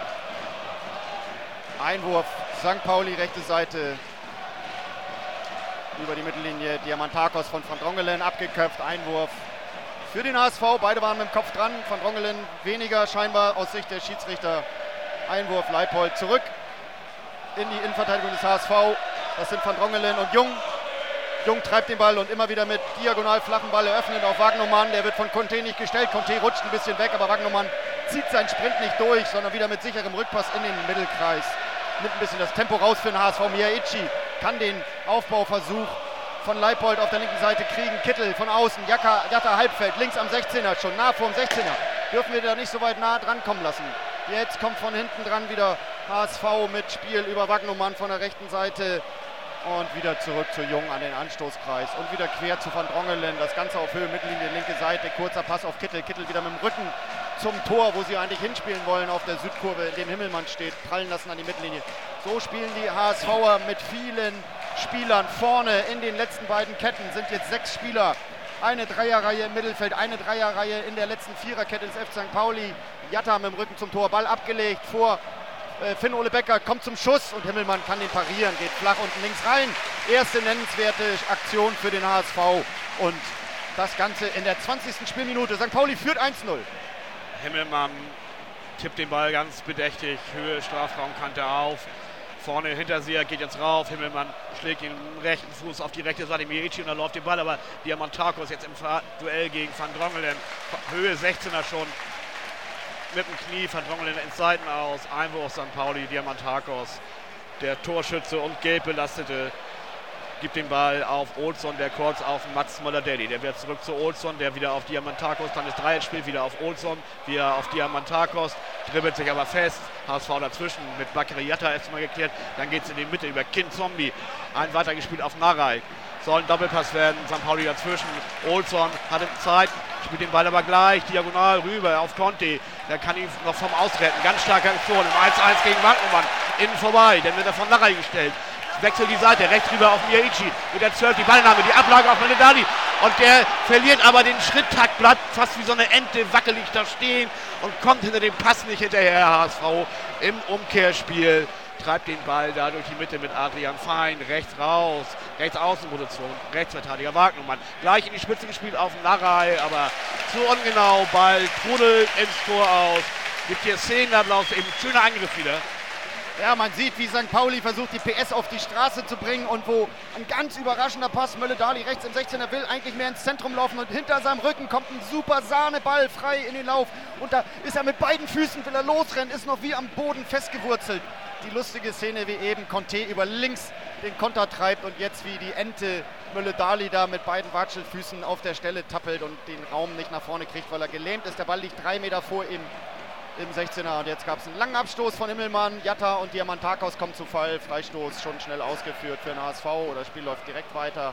Einwurf, St. Pauli, rechte Seite. Über die Mittellinie, Diamantakos von Van Drongelen abgeköpft. Einwurf für den HSV, beide waren mit dem Kopf dran. Van Drongelen weniger scheinbar aus Sicht der Schiedsrichter. Einwurf, Leipold zurück in die Innenverteidigung des HSV. Das sind Van Drongelen und Jung. Jung treibt den Ball und immer wieder mit diagonal flachen Ball eröffnet auf Wagnermann. Der wird von Conte nicht gestellt. Conte rutscht ein bisschen weg, aber Wagnermann zieht seinen Sprint nicht durch, sondern wieder mit sicherem Rückpass in den Mittelkreis. Nimmt ein bisschen das Tempo raus für den HSV. Miyaichi kann den Aufbauversuch von Leipold auf der linken Seite kriegen. Kittel von außen, Jatta Halbfeld, links am 16er, schon nah vorm 16er. Dürfen wir da nicht so weit nah dran kommen lassen. Jetzt kommt von hinten dran wieder HSV mit Spiel über Wagnermann von der rechten Seite. Und wieder zurück zu Jung an den Anstoßkreis. Und wieder quer zu Van Drongelen. Das Ganze auf Höhe, Mittellinie, linke Seite. Kurzer Pass auf Kittel. Kittel wieder mit dem Rücken zum Tor, wo sie eigentlich hinspielen wollen auf der Südkurve, in dem Himmelmann steht, prallen lassen an die Mittellinie. So spielen die HSVer mit vielen Spielern vorne in den letzten beiden Ketten, sind jetzt 6 Spieler. Eine Dreierreihe im Mittelfeld, eine Dreierreihe in der letzten Viererkette des FC St. Pauli. Jatta mit dem Rücken zum Tor, Ball abgelegt vor Finn-Ole Becker, kommt zum Schuss und Himmelmann kann den parieren, geht flach unten links rein. Erste nennenswerte Aktion für den HSV und das Ganze in der 20. Spielminute. St. Pauli führt 1-0. Himmelmann tippt den Ball ganz bedächtig, Höhe Strafraumkante auf. Vorne hinter sie, geht jetzt rauf. Himmelmann schlägt den rechten Fuß auf die rechte Seite. Mirici und dann läuft den Ball, aber Diamantakos jetzt im Duell gegen Van Drongelen. Höhe 16er schon mit dem Knie. Van Drongelen ins Seiten aus. Einwurf St. Pauli, Diamantakos. Der Torschütze und gelb belastete gibt den Ball auf Olsson, der kurz auf Mats Möller-Deli. Der wird zurück zu Olsson, der wieder auf Diamantakos, dann ist Dreiecksspiel wieder auf Olsson, wieder auf Diamantakos, dribbelt sich aber fest. HSV dazwischen mit Bakary Jatta erstmal geklärt. Dann geht es in die Mitte über Kinzombie. Ein weitergespielt auf Naray. Soll ein Doppelpass werden, St. Pauli dazwischen. Olsson hat Zeit, spielt den Ball aber gleich diagonal rüber auf Conte. Der kann ihn noch vom Ausretten. Ganz starke Aktion im 1-1 gegen Wagnermann. Innen vorbei, dann wird er von Naray gestellt. Wechselt die Seite, rechts rüber auf Mirici. Mit der 12 die Ballnahme, die Ablage auf Möller-Deli. Und der verliert aber den Schritttakt, bleibt fast wie so eine Ente wackelig da stehen und kommt hinter dem Pass nicht hinterher. HSV im Umkehrspiel treibt den Ball da durch die Mitte mit Adrian Fein. Rechts raus, rechts Außenposition, Rechtsverteidiger Wagnermann. Gleich in die Spitze gespielt auf Naray, aber zu ungenau. Ball trudelt ins Tor aus. Gibt hier Szenenapplaus, eben schöner Angriff wieder. Ja, man sieht, wie St. Pauli versucht, die PS auf die Straße zu bringen und wo ein ganz überraschender Pass, Möller-Deli rechts im 16er will eigentlich mehr ins Zentrum laufen und hinter seinem Rücken kommt ein super Sahneball frei in den Lauf und da ist er mit beiden Füßen, will er losrennen, ist noch wie am Boden festgewurzelt. Die lustige Szene wie eben Conte über links den Konter treibt und jetzt wie die Ente Möller-Deli da mit beiden Watschelfüßen auf der Stelle tappelt und den Raum nicht nach vorne kriegt, weil er gelähmt ist. Der Ball liegt 3 Meter vor ihm im 16er und jetzt gab es einen langen Abstoß von Himmelmann. Jatta und Diamantakos kommen zu Fall. Freistoß schon schnell ausgeführt für den HSV. Oder das Spiel läuft direkt weiter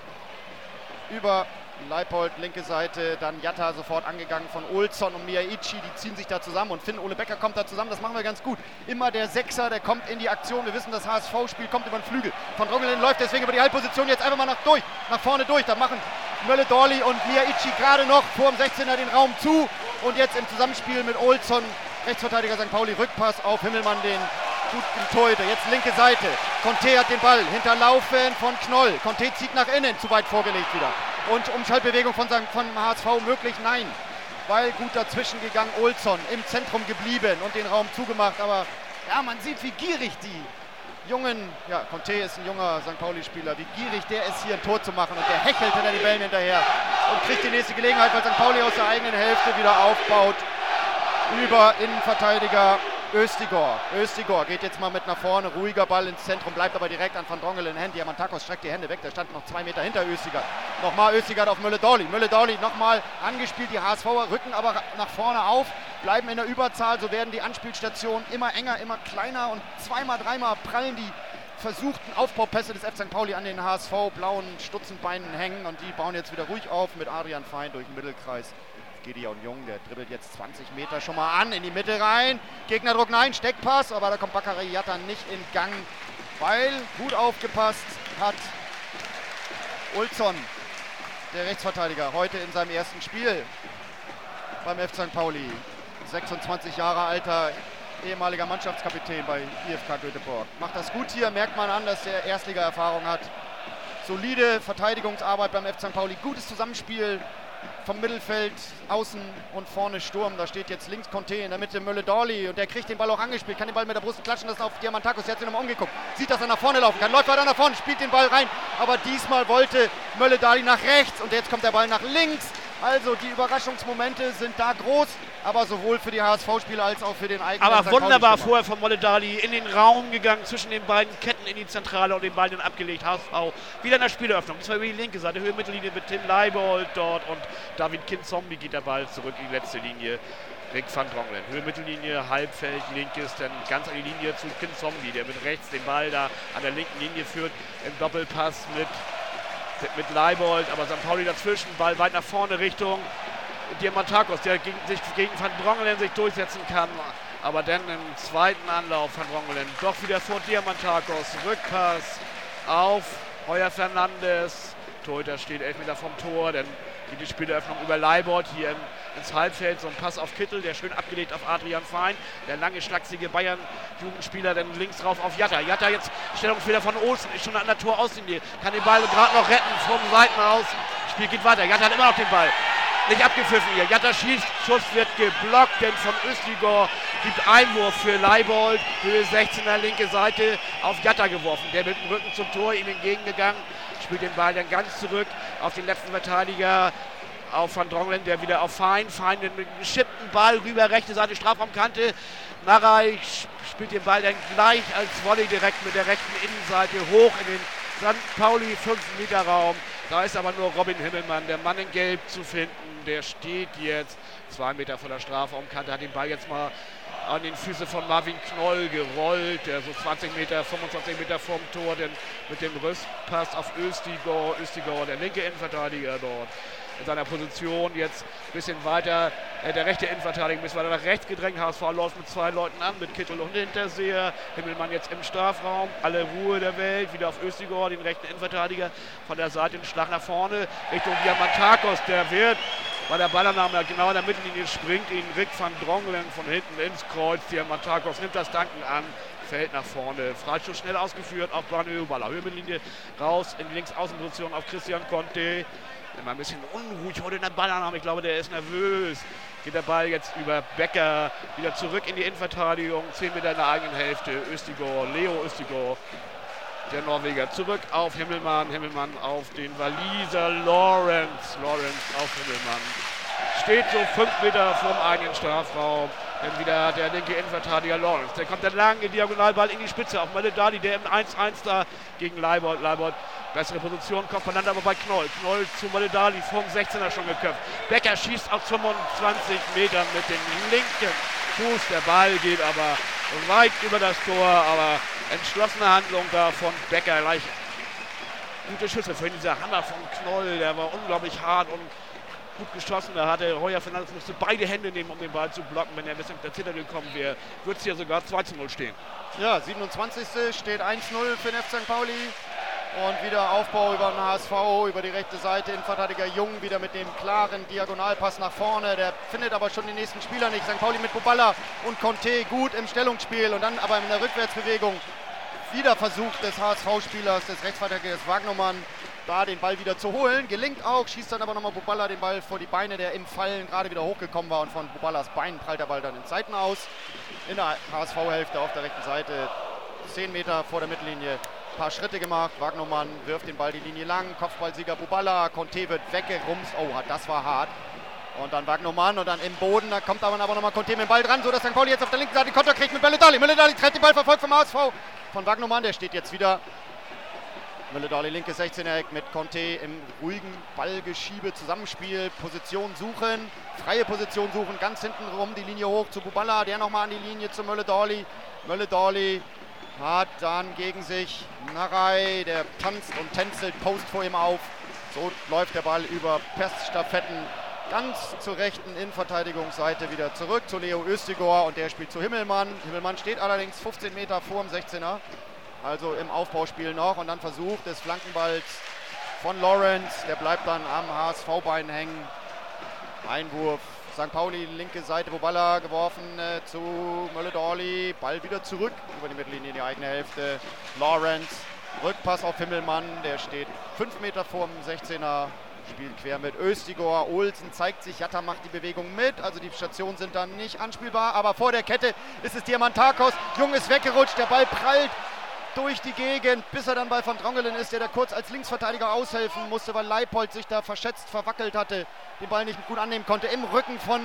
über Leipold, linke Seite. Dann Jatta sofort angegangen von Olsson und Miyaichi. Die ziehen sich da zusammen und Finn-Ole Becker kommt da zusammen. Das machen wir ganz gut. Immer der Sechser, der kommt in die Aktion. Wir wissen, das HSV-Spiel kommt über den Flügel. Van Drongelen läuft deswegen über die Halbposition jetzt einfach mal nach vorne durch. Da machen Möller-Deli und Miyaichi gerade noch vor dem 16er den Raum zu. Und jetzt im Zusammenspiel mit Olsson, Rechtsverteidiger St. Pauli, Rückpass auf Himmelmann, den guten Torhüter. Jetzt linke Seite. Conte hat den Ball hinterlaufen von Knoll. Conte zieht nach innen, zu weit vorgelegt wieder. Und Umschaltbewegung von HSV möglich? Nein. Weil gut dazwischen gegangen, Olsson im Zentrum geblieben und den Raum zugemacht. Aber ja, man sieht, wie gierig die jungen, ja, Conte ist ein junger St. Pauli-Spieler, wie gierig der ist, hier ein Tor zu machen. Und der hechelt hinter die Bällen hinterher und kriegt die nächste Gelegenheit, weil St. Pauli aus der eigenen Hälfte wieder aufbaut. Über Innenverteidiger Öztigor. Öztigor geht jetzt mal mit nach vorne, ruhiger Ball ins Zentrum, bleibt aber direkt an Van Drongelen in Händen. Diamantakos streckt die Hände weg, der stand noch 2 Meter hinter Öztigor. Nochmal Öztigor auf Möller-Deli. Möller-Deli nochmal angespielt, die HSVer rücken aber nach vorne auf, bleiben in der Überzahl, so werden die Anspielstationen immer enger, immer kleiner und zweimal, dreimal prallen die versuchten Aufbaupässe des F. St. Pauli an den HSV blauen Stutzenbeinen hängen und die bauen jetzt wieder ruhig auf mit Adrian Fein durch den Mittelkreis. Gideon Jung, der dribbelt jetzt 20 Meter schon mal an, in die Mitte rein. Gegnerdruck, nein, Steckpass, aber da kommt Bakary Jatta nicht in Gang, weil gut aufgepasst hat Olsson, der Rechtsverteidiger, heute in seinem ersten Spiel beim F. St. Pauli. 26 Jahre alter, ehemaliger Mannschaftskapitän bei IFK Göteborg. Macht das gut hier, merkt man an, dass er Erstliga-Erfahrung hat. Solide Verteidigungsarbeit beim F. St. Pauli, gutes Zusammenspiel vom Mittelfeld, außen und vorne Sturm. Da steht jetzt links Conte, in der Mitte Möller-Deli und der kriegt den Ball auch angespielt, kann den Ball mit der Brust klatschen, das ist auf Diamantakos, der hat sich nochmal umgeguckt, sieht, dass er nach vorne laufen kann, läuft weiter nach vorne, spielt den Ball rein, aber diesmal wollte Möller-Deli nach rechts und jetzt kommt der Ball nach links. Also die Überraschungsmomente sind da groß, aber sowohl für die HSV-Spieler als auch für den eigenen. Aber wunderbar vorher von Möller-Deli in den Raum gegangen, zwischen den beiden Ketten in die Zentrale und den Ball dann abgelegt. HSV wieder in der Spieleröffnung. Das war über die linke Seite, Höhe Mittellinie mit Tim Leibold dort und David Kinzombie geht der Ball zurück in die letzte Linie. Rick van Drongelen. Höhe Mittellinie, Halbfeld, linkes, dann ganz an die Linie zu Kinzombie, der mit rechts den Ball da an der linken Linie führt, im Doppelpass mit Leibold, aber St. Pauli dazwischen, Ball weit nach vorne Richtung Diamantakos, der sich gegen Van Drongelen sich durchsetzen kann. Aber dann im zweiten Anlauf Van Drongelen doch wieder vor Diamantakos. Rückpass auf Heuer Fernandes. Torhüter steht 11 Meter vom Tor, dann geht die Spieleröffnung über Leibold hier ins Halbfeld. So ein Pass auf Kittel, der schön abgelegt auf Adrian Fein. Der lange, schlachsige Bayern-Jugendspieler dann links drauf auf Jatta. Jatta jetzt Stellungsfehler von Olsen, ist schon an der Torauslinie. Kann den Ball gerade noch retten vom Seitenaus. Spiel geht weiter. Jatta hat immer noch den Ball. Nicht abgepfiffen hier. Jatta schießt, Schuss wird geblockt, denn von Östigor gibt Einwurf für Leibold. Höhe 16er, linke Seite auf Jatta geworfen. Der mit dem Rücken zum Tor ihm entgegengegangen. Spielt den Ball dann ganz zurück auf den letzten Verteidiger, auf Van Drongelen, der wieder auf Fein. Fein mit einem geschippten Ball rüber, rechte Seite, Strafraumkante. Narei spielt den Ball dann gleich als Volley direkt mit der rechten Innenseite hoch in den St. Pauli 5-Meter-Raum. Da ist aber nur Robin Himmelmann, der Mann in Gelb, zu finden. Der steht jetzt 2 Meter vor der Strafraumkante, hat den Ball jetzt mal an den Füßen von Marvin Knoll gerollt, der so 20 Meter, 25 Meter vorm Tor, denn mit dem Rüstpass auf Östigor, der linke Innenverteidiger dort in seiner Position, jetzt ein bisschen weiter, der rechte Innenverteidiger ein bisschen weiter nach rechts gedrängt. HSV läuft mit 2 Leuten an, mit Kittel und Hinterseher. Himmelmann jetzt im Strafraum, alle Ruhe der Welt, wieder auf Östigor, den rechten Innenverteidiger, von der Seite einen Schlag nach vorne, Richtung Diamantakos, der wird bei der Ballannahme genau in der Mittellinie springt ihn Rick van Drongelen von hinten ins Kreuz. Diamantakos nimmt das Danken an, fällt nach vorne. Freistoß schnell ausgeführt auf Brandö Baller. Höhenlinie raus in die Linksaußenposition auf Christian Conte. Immer ein bisschen unruhig heute in der Ballannahme. Ich glaube, der ist nervös. Geht der Ball jetzt über Becker wieder zurück in die Innenverteidigung. 10 Meter in der eigenen Hälfte. Östigor, Leo Östigor, der Norweger, zurück auf Himmelmann. Himmelmann auf den Waliser Lawrence. Lawrence auf Himmelmann. Steht so 5 Meter vom eigenen Strafraum. Dann wieder der linke Innenverteidiger Lawrence. Der kommt dann lange Diagonalball in die Spitze auf Maledali, der im 1-1 da gegen Leibold. Leibold bessere Position, kommt voneinander aber bei Knoll. Knoll zu Maledali, vom 16er schon geköpft. Becker schießt auf 25 Metern mit dem linken Fuß. Der Ball geht aber weit über das Tor, aber entschlossene Handlung da von Becker. Gleich gute Schüsse für dieser Hammer von Knoll, der war unglaublich hart und gut geschossen. Da hatte Heuer Fernandes, musste beide Hände nehmen, um den Ball zu blocken. Wenn er ein bisschen mit der Zitter gekommen wäre, würde es hier sogar 2-0 stehen. Ja, 27. steht 1-0 für den FC St. Pauli. Und wieder Aufbau über den HSV, über die rechte Seite. Innenverteidiger Jung wieder mit dem klaren Diagonalpass nach vorne. Der findet aber schon den nächsten Spieler nicht. St. Pauli mit Buballa und Conte gut im Stellungsspiel. Und dann aber in der Rückwärtsbewegung wieder Versuch des HSV-Spielers, des Rechtsverteidigers Wagnermann, da den Ball wieder zu holen. Gelingt auch, schießt dann aber nochmal Buballa den Ball vor die Beine, der im Fallen gerade wieder hochgekommen war. Und von Buballas Beinen prallt der Ball dann in Seiten aus. In der HSV-Hälfte auf der rechten Seite, 10 Meter vor der Mittellinie. Ein paar Schritte gemacht, Wagnermann wirft den Ball die Linie lang, Kopfballsieger Buballa, Conte wird weggerumst, oh, das war hart. Und dann Wagnermann und dann im Boden, da kommt aber nochmal Conte mit dem Ball dran, sodass St. Pauli jetzt auf der linken Seite den Konter kriegt mit Maledali. Maledali trägt den Ball, verfolgt vom HSV von Wagnermann, der steht jetzt wieder. Maledali linke 16er-Eck mit Conte im ruhigen Ballgeschiebe, Zusammenspiel, Position suchen, freie Position suchen, ganz hinten rum die Linie hoch zu Buballa, der nochmal an die Linie zu Maledali. Maledali hat dann gegen sich Narei, der tanzt und tänzelt, Post vor ihm auf. So läuft der Ball über Passstaffetten ganz zur rechten Innenverteidigungsseite wieder zurück zu Leo Östigor und der spielt zu Himmelmann. Himmelmann steht allerdings 15 Meter vor dem 16er, also im Aufbauspiel noch, und dann Versuch des Flankenballs von Lawrence, der bleibt dann am HSV-Bein hängen. Einwurf. St. Pauli, linke Seite, Buballa geworfen zu Maledali. Ball wieder zurück über die Mittellinie in die eigene Hälfte. Lawrence, Rückpass auf Himmelmann, der steht 5 Meter vor dem 16er. Spielt quer mit Östigor. Olsen zeigt sich, Jatta macht die Bewegung mit. Also die Stationen sind dann nicht anspielbar. Aber vor der Kette ist es Diamantakos. Jung ist weggerutscht, der Ball prallt durch die Gegend, bis er dann bei Van Drongelen ist, der da kurz als Linksverteidiger aushelfen musste, weil Leipold sich da verschätzt, verwackelt hatte, den Ball nicht gut annehmen konnte. Im Rücken von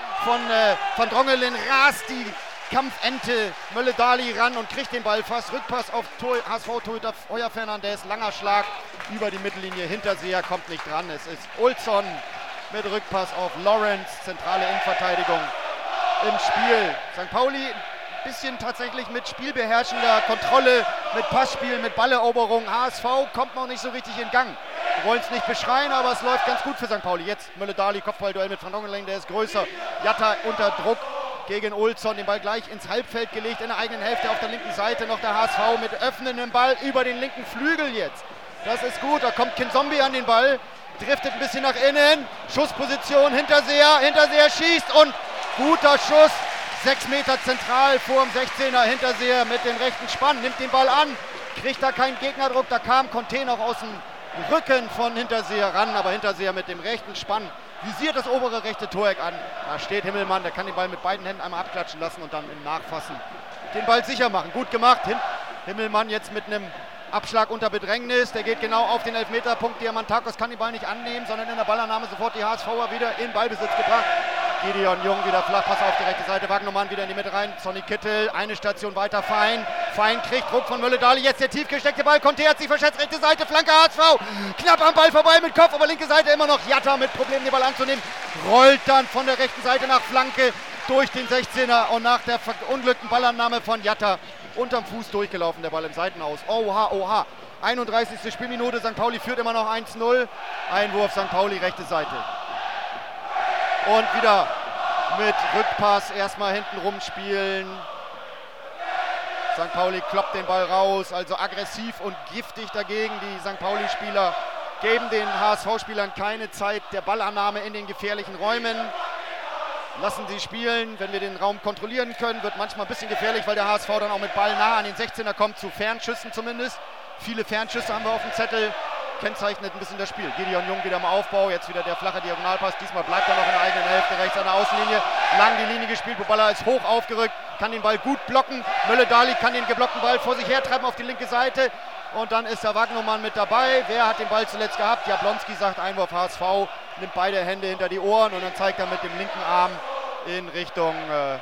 Van Drongelen rast die Kampfente Maledali ran und kriegt den Ball fast. Rückpass auf HSV-Torhüter Heuer Fernandes, langer Schlag über die Mittellinie. Hinterseher kommt nicht dran. Es ist Olsson mit Rückpass auf Lawrence, zentrale Innenverteidigung im Spiel. St. Pauli bisschen tatsächlich mit spielbeherrschender Kontrolle, mit Passspiel, mit Balleroberung. HSV kommt noch nicht so richtig in Gang. wollen es nicht beschreien, aber es läuft ganz gut für St. Pauli. Jetzt Mölle-Dali, Kopfballduell mit Van Dongeling, der ist größer. Jatta unter Druck gegen Olsson, den Ball gleich ins Halbfeld gelegt, in der eigenen Hälfte auf der linken Seite noch der HSV mit öffnendem Ball über den linken Flügel jetzt. Das ist gut, da kommt Kinzombie an den Ball, driftet ein bisschen nach innen, Schussposition, Hinterseher schießt und guter Schuss, 6 Meter zentral vor dem 16er, Hinterseher mit dem rechten Spann, nimmt den Ball an, kriegt da keinen Gegnerdruck, da kam Conte noch aus dem Rücken von Hinterseher ran, aber Hinterseher mit dem rechten Spann visiert das obere rechte Toreck an. Da steht Himmelmann, der kann den Ball mit beiden Händen einmal abklatschen lassen und dann im Nachfassen den Ball sicher machen. Gut gemacht, Himmelmann jetzt mit einem Abschlag unter Bedrängnis, der geht genau auf den Elfmeterpunkt. Diamantakos kann den Ball nicht annehmen, sondern in der Ballannahme sofort die HSVer wieder in Ballbesitz gebracht. Gideon Jung wieder Flachpass auf die rechte Seite, Wagnermann wieder in die Mitte rein, Sonny Kittel, eine Station weiter, Fein kriegt Druck von Mölle-Dali, jetzt der tief gesteckte Ball, Conte hat sich verschätzt, rechte Seite, Flanke HSV, knapp am Ball vorbei mit Kopf, aber linke Seite immer noch Jatta mit Problemen den Ball anzunehmen, rollt dann von der rechten Seite nach Flanke durch den 16er und nach der verunglückten Ballannahme von Jatta unterm Fuß durchgelaufen, der Ball im Seitenaus, oha, 31. Spielminute, St. Pauli führt immer noch 1-0, Einwurf St. Pauli, rechte Seite. Und wieder mit Rückpass erstmal hinten rumspielen. St. Pauli kloppt den Ball raus, also aggressiv und giftig dagegen. Die St. Pauli-Spieler geben den HSV-Spielern keine Zeit der Ballannahme in den gefährlichen Räumen. Lassen sie spielen, wenn wir den Raum kontrollieren können, wird manchmal ein bisschen gefährlich, weil der HSV dann auch mit Ball nah an den 16er kommt, zu Fernschüssen zumindest. Viele Fernschüsse haben wir auf dem Zettel. Kennzeichnet ein bisschen das Spiel. Gideon Jung wieder im Aufbau, jetzt wieder der flache Diagonalpass. Diesmal bleibt er noch in der eigenen Hälfte, rechts an der Außenlinie. Lang die Linie gespielt, Boballa ist hoch aufgerückt, kann den Ball gut blocken. Mölle-Dali kann den geblockten Ball vor sich hertreiben auf die linke Seite. Und dann ist der Wagnermann mit dabei. Wer hat den Ball zuletzt gehabt? Jablonski sagt Einwurf HSV, nimmt beide Hände hinter die Ohren und dann zeigt er mit dem linken Arm in Richtung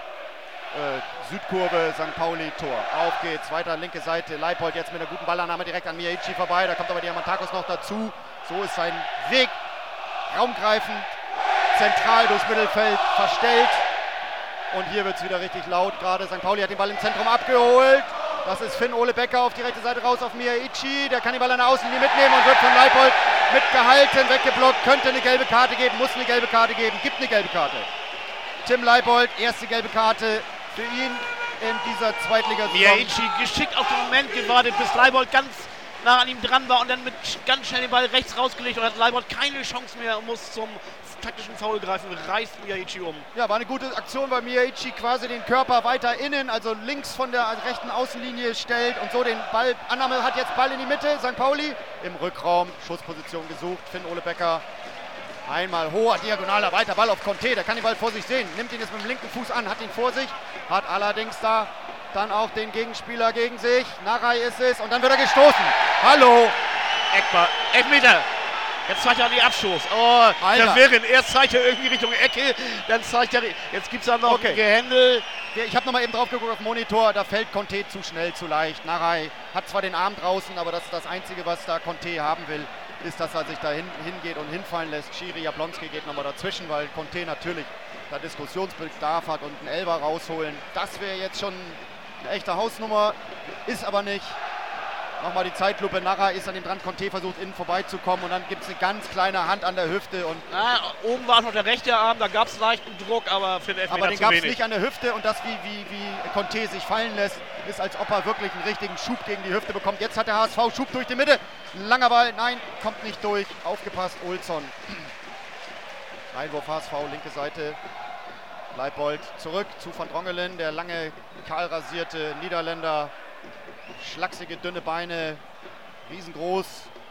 Südkurve, St. Pauli, Tor. Auf geht's, weiter linke Seite, Leipold jetzt mit einer guten Ballannahme direkt an Miyaichi vorbei, da kommt aber Diamantakos noch dazu. So ist sein Weg, raumgreifend, zentral durchs Mittelfeld verstellt. Und hier wird es wieder richtig laut gerade. St. Pauli hat den Ball im Zentrum abgeholt. Das ist Finn Ole Becker auf die rechte Seite raus auf Miyaichi. Der kann den Ball an der Außenlinie mitnehmen und wird von Leipold mitgehalten, weggeblockt. Könnte eine gelbe Karte geben, muss eine gelbe Karte geben, gibt eine gelbe Karte. Tim Leipold, erste gelbe Karte für ihn in dieser Zweitligasaison. Miyaichi geschickt auf den Moment gewartet, bis Leipold ganz nah an ihm dran war und dann mit ganz schnell den Ball rechts rausgelegt und hat Leipold keine Chance mehr und muss zum taktischen Foul greifen, reißt Miyaichi um. Ja, war eine gute Aktion, weil Miyaichi quasi den Körper weiter innen, also links von der rechten Außenlinie stellt und so den Ball, Annahme hat jetzt Ball in die Mitte, St. Pauli im Rückraum, Schussposition gesucht, Finn Ole Becker. Einmal hoher Diagonaler, weiter Ball auf Conte, der kann den Ball vor sich sehen, nimmt ihn jetzt mit dem linken Fuß an, hat ihn vor sich, hat allerdings da dann auch den Gegenspieler gegen sich, Narei ist es und dann wird er gestoßen. Hallo! Eckball, Elfmeter! Jetzt zeigt er an die Abstoß. Oh, verwirrend. Erst zeigt er irgendwie Richtung Ecke, dann zeigt er, jetzt gibt es da noch ein Gehändel. Ich habe nochmal eben drauf geguckt auf den Monitor, da fällt Conte zu schnell, zu leicht. Narei hat zwar den Arm draußen, aber das ist das Einzige, was da Conte haben will, ist, dass er sich da hingeht und hinfallen lässt. Schiri Jablonski geht nochmal dazwischen, weil Conte natürlich da Diskussionsbedarf hat und einen Elfer rausholen. Das wäre jetzt schon eine echte Hausnummer, ist aber nicht. Nochmal die Zeitlupe, Narra ist an dem dran, Conte versucht innen vorbeizukommen und dann gibt es eine ganz kleine Hand an der Hüfte. Und oben war noch der rechte Arm, da gab es leichten Druck, aber für den Elfmeter aber den zu gab es wenig. nicht an der Hüfte und das, wie Conte sich fallen lässt, ist, als ob er wirklich einen richtigen Schub gegen die Hüfte bekommt. Jetzt hat der HSV Schub durch die Mitte, langer Ball, nein, kommt nicht durch, aufgepasst, Olsson. Einwurf HSV, linke Seite, Leipold zurück zu Van Drongelen, der lange, kahlrasierte Niederländer. Schlachsige, dünne Beine, riesengroß,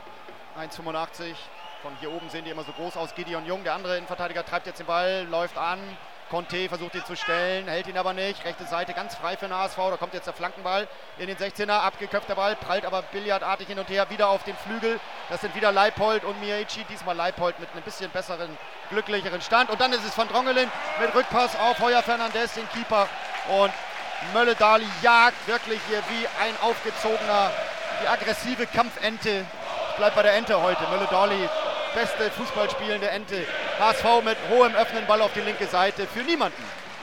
1,85. Von hier oben sehen die immer so groß aus. Gideon Jung, der andere Innenverteidiger, treibt jetzt den Ball, läuft an. Conte versucht ihn zu stellen, hält ihn aber nicht. Rechte Seite ganz frei für den HSV. Da kommt jetzt der Flankenball in den 16er. Abgeköpfter Ball, prallt aber billardartig hin und her. Wieder auf den Flügel. Das sind wieder Leipold und Miyaichi. Diesmal Leipold mit einem bisschen besseren, glücklicheren Stand. Und dann ist es Van Drongelen mit Rückpass auf Heuer Fernandes, den Keeper. Und Mölle-Dali jagt wirklich hier wie ein aufgezogener, die aggressive Kampfente. Bleibt bei der Ente heute. Mölle-Dali, beste Fußballspielende Ente. HSV mit hohem öffnenden Ball auf die linke Seite. Für niemanden.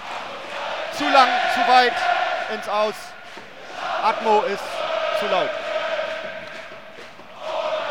Zu lang, zu weit ins Aus. Atmo ist zu laut.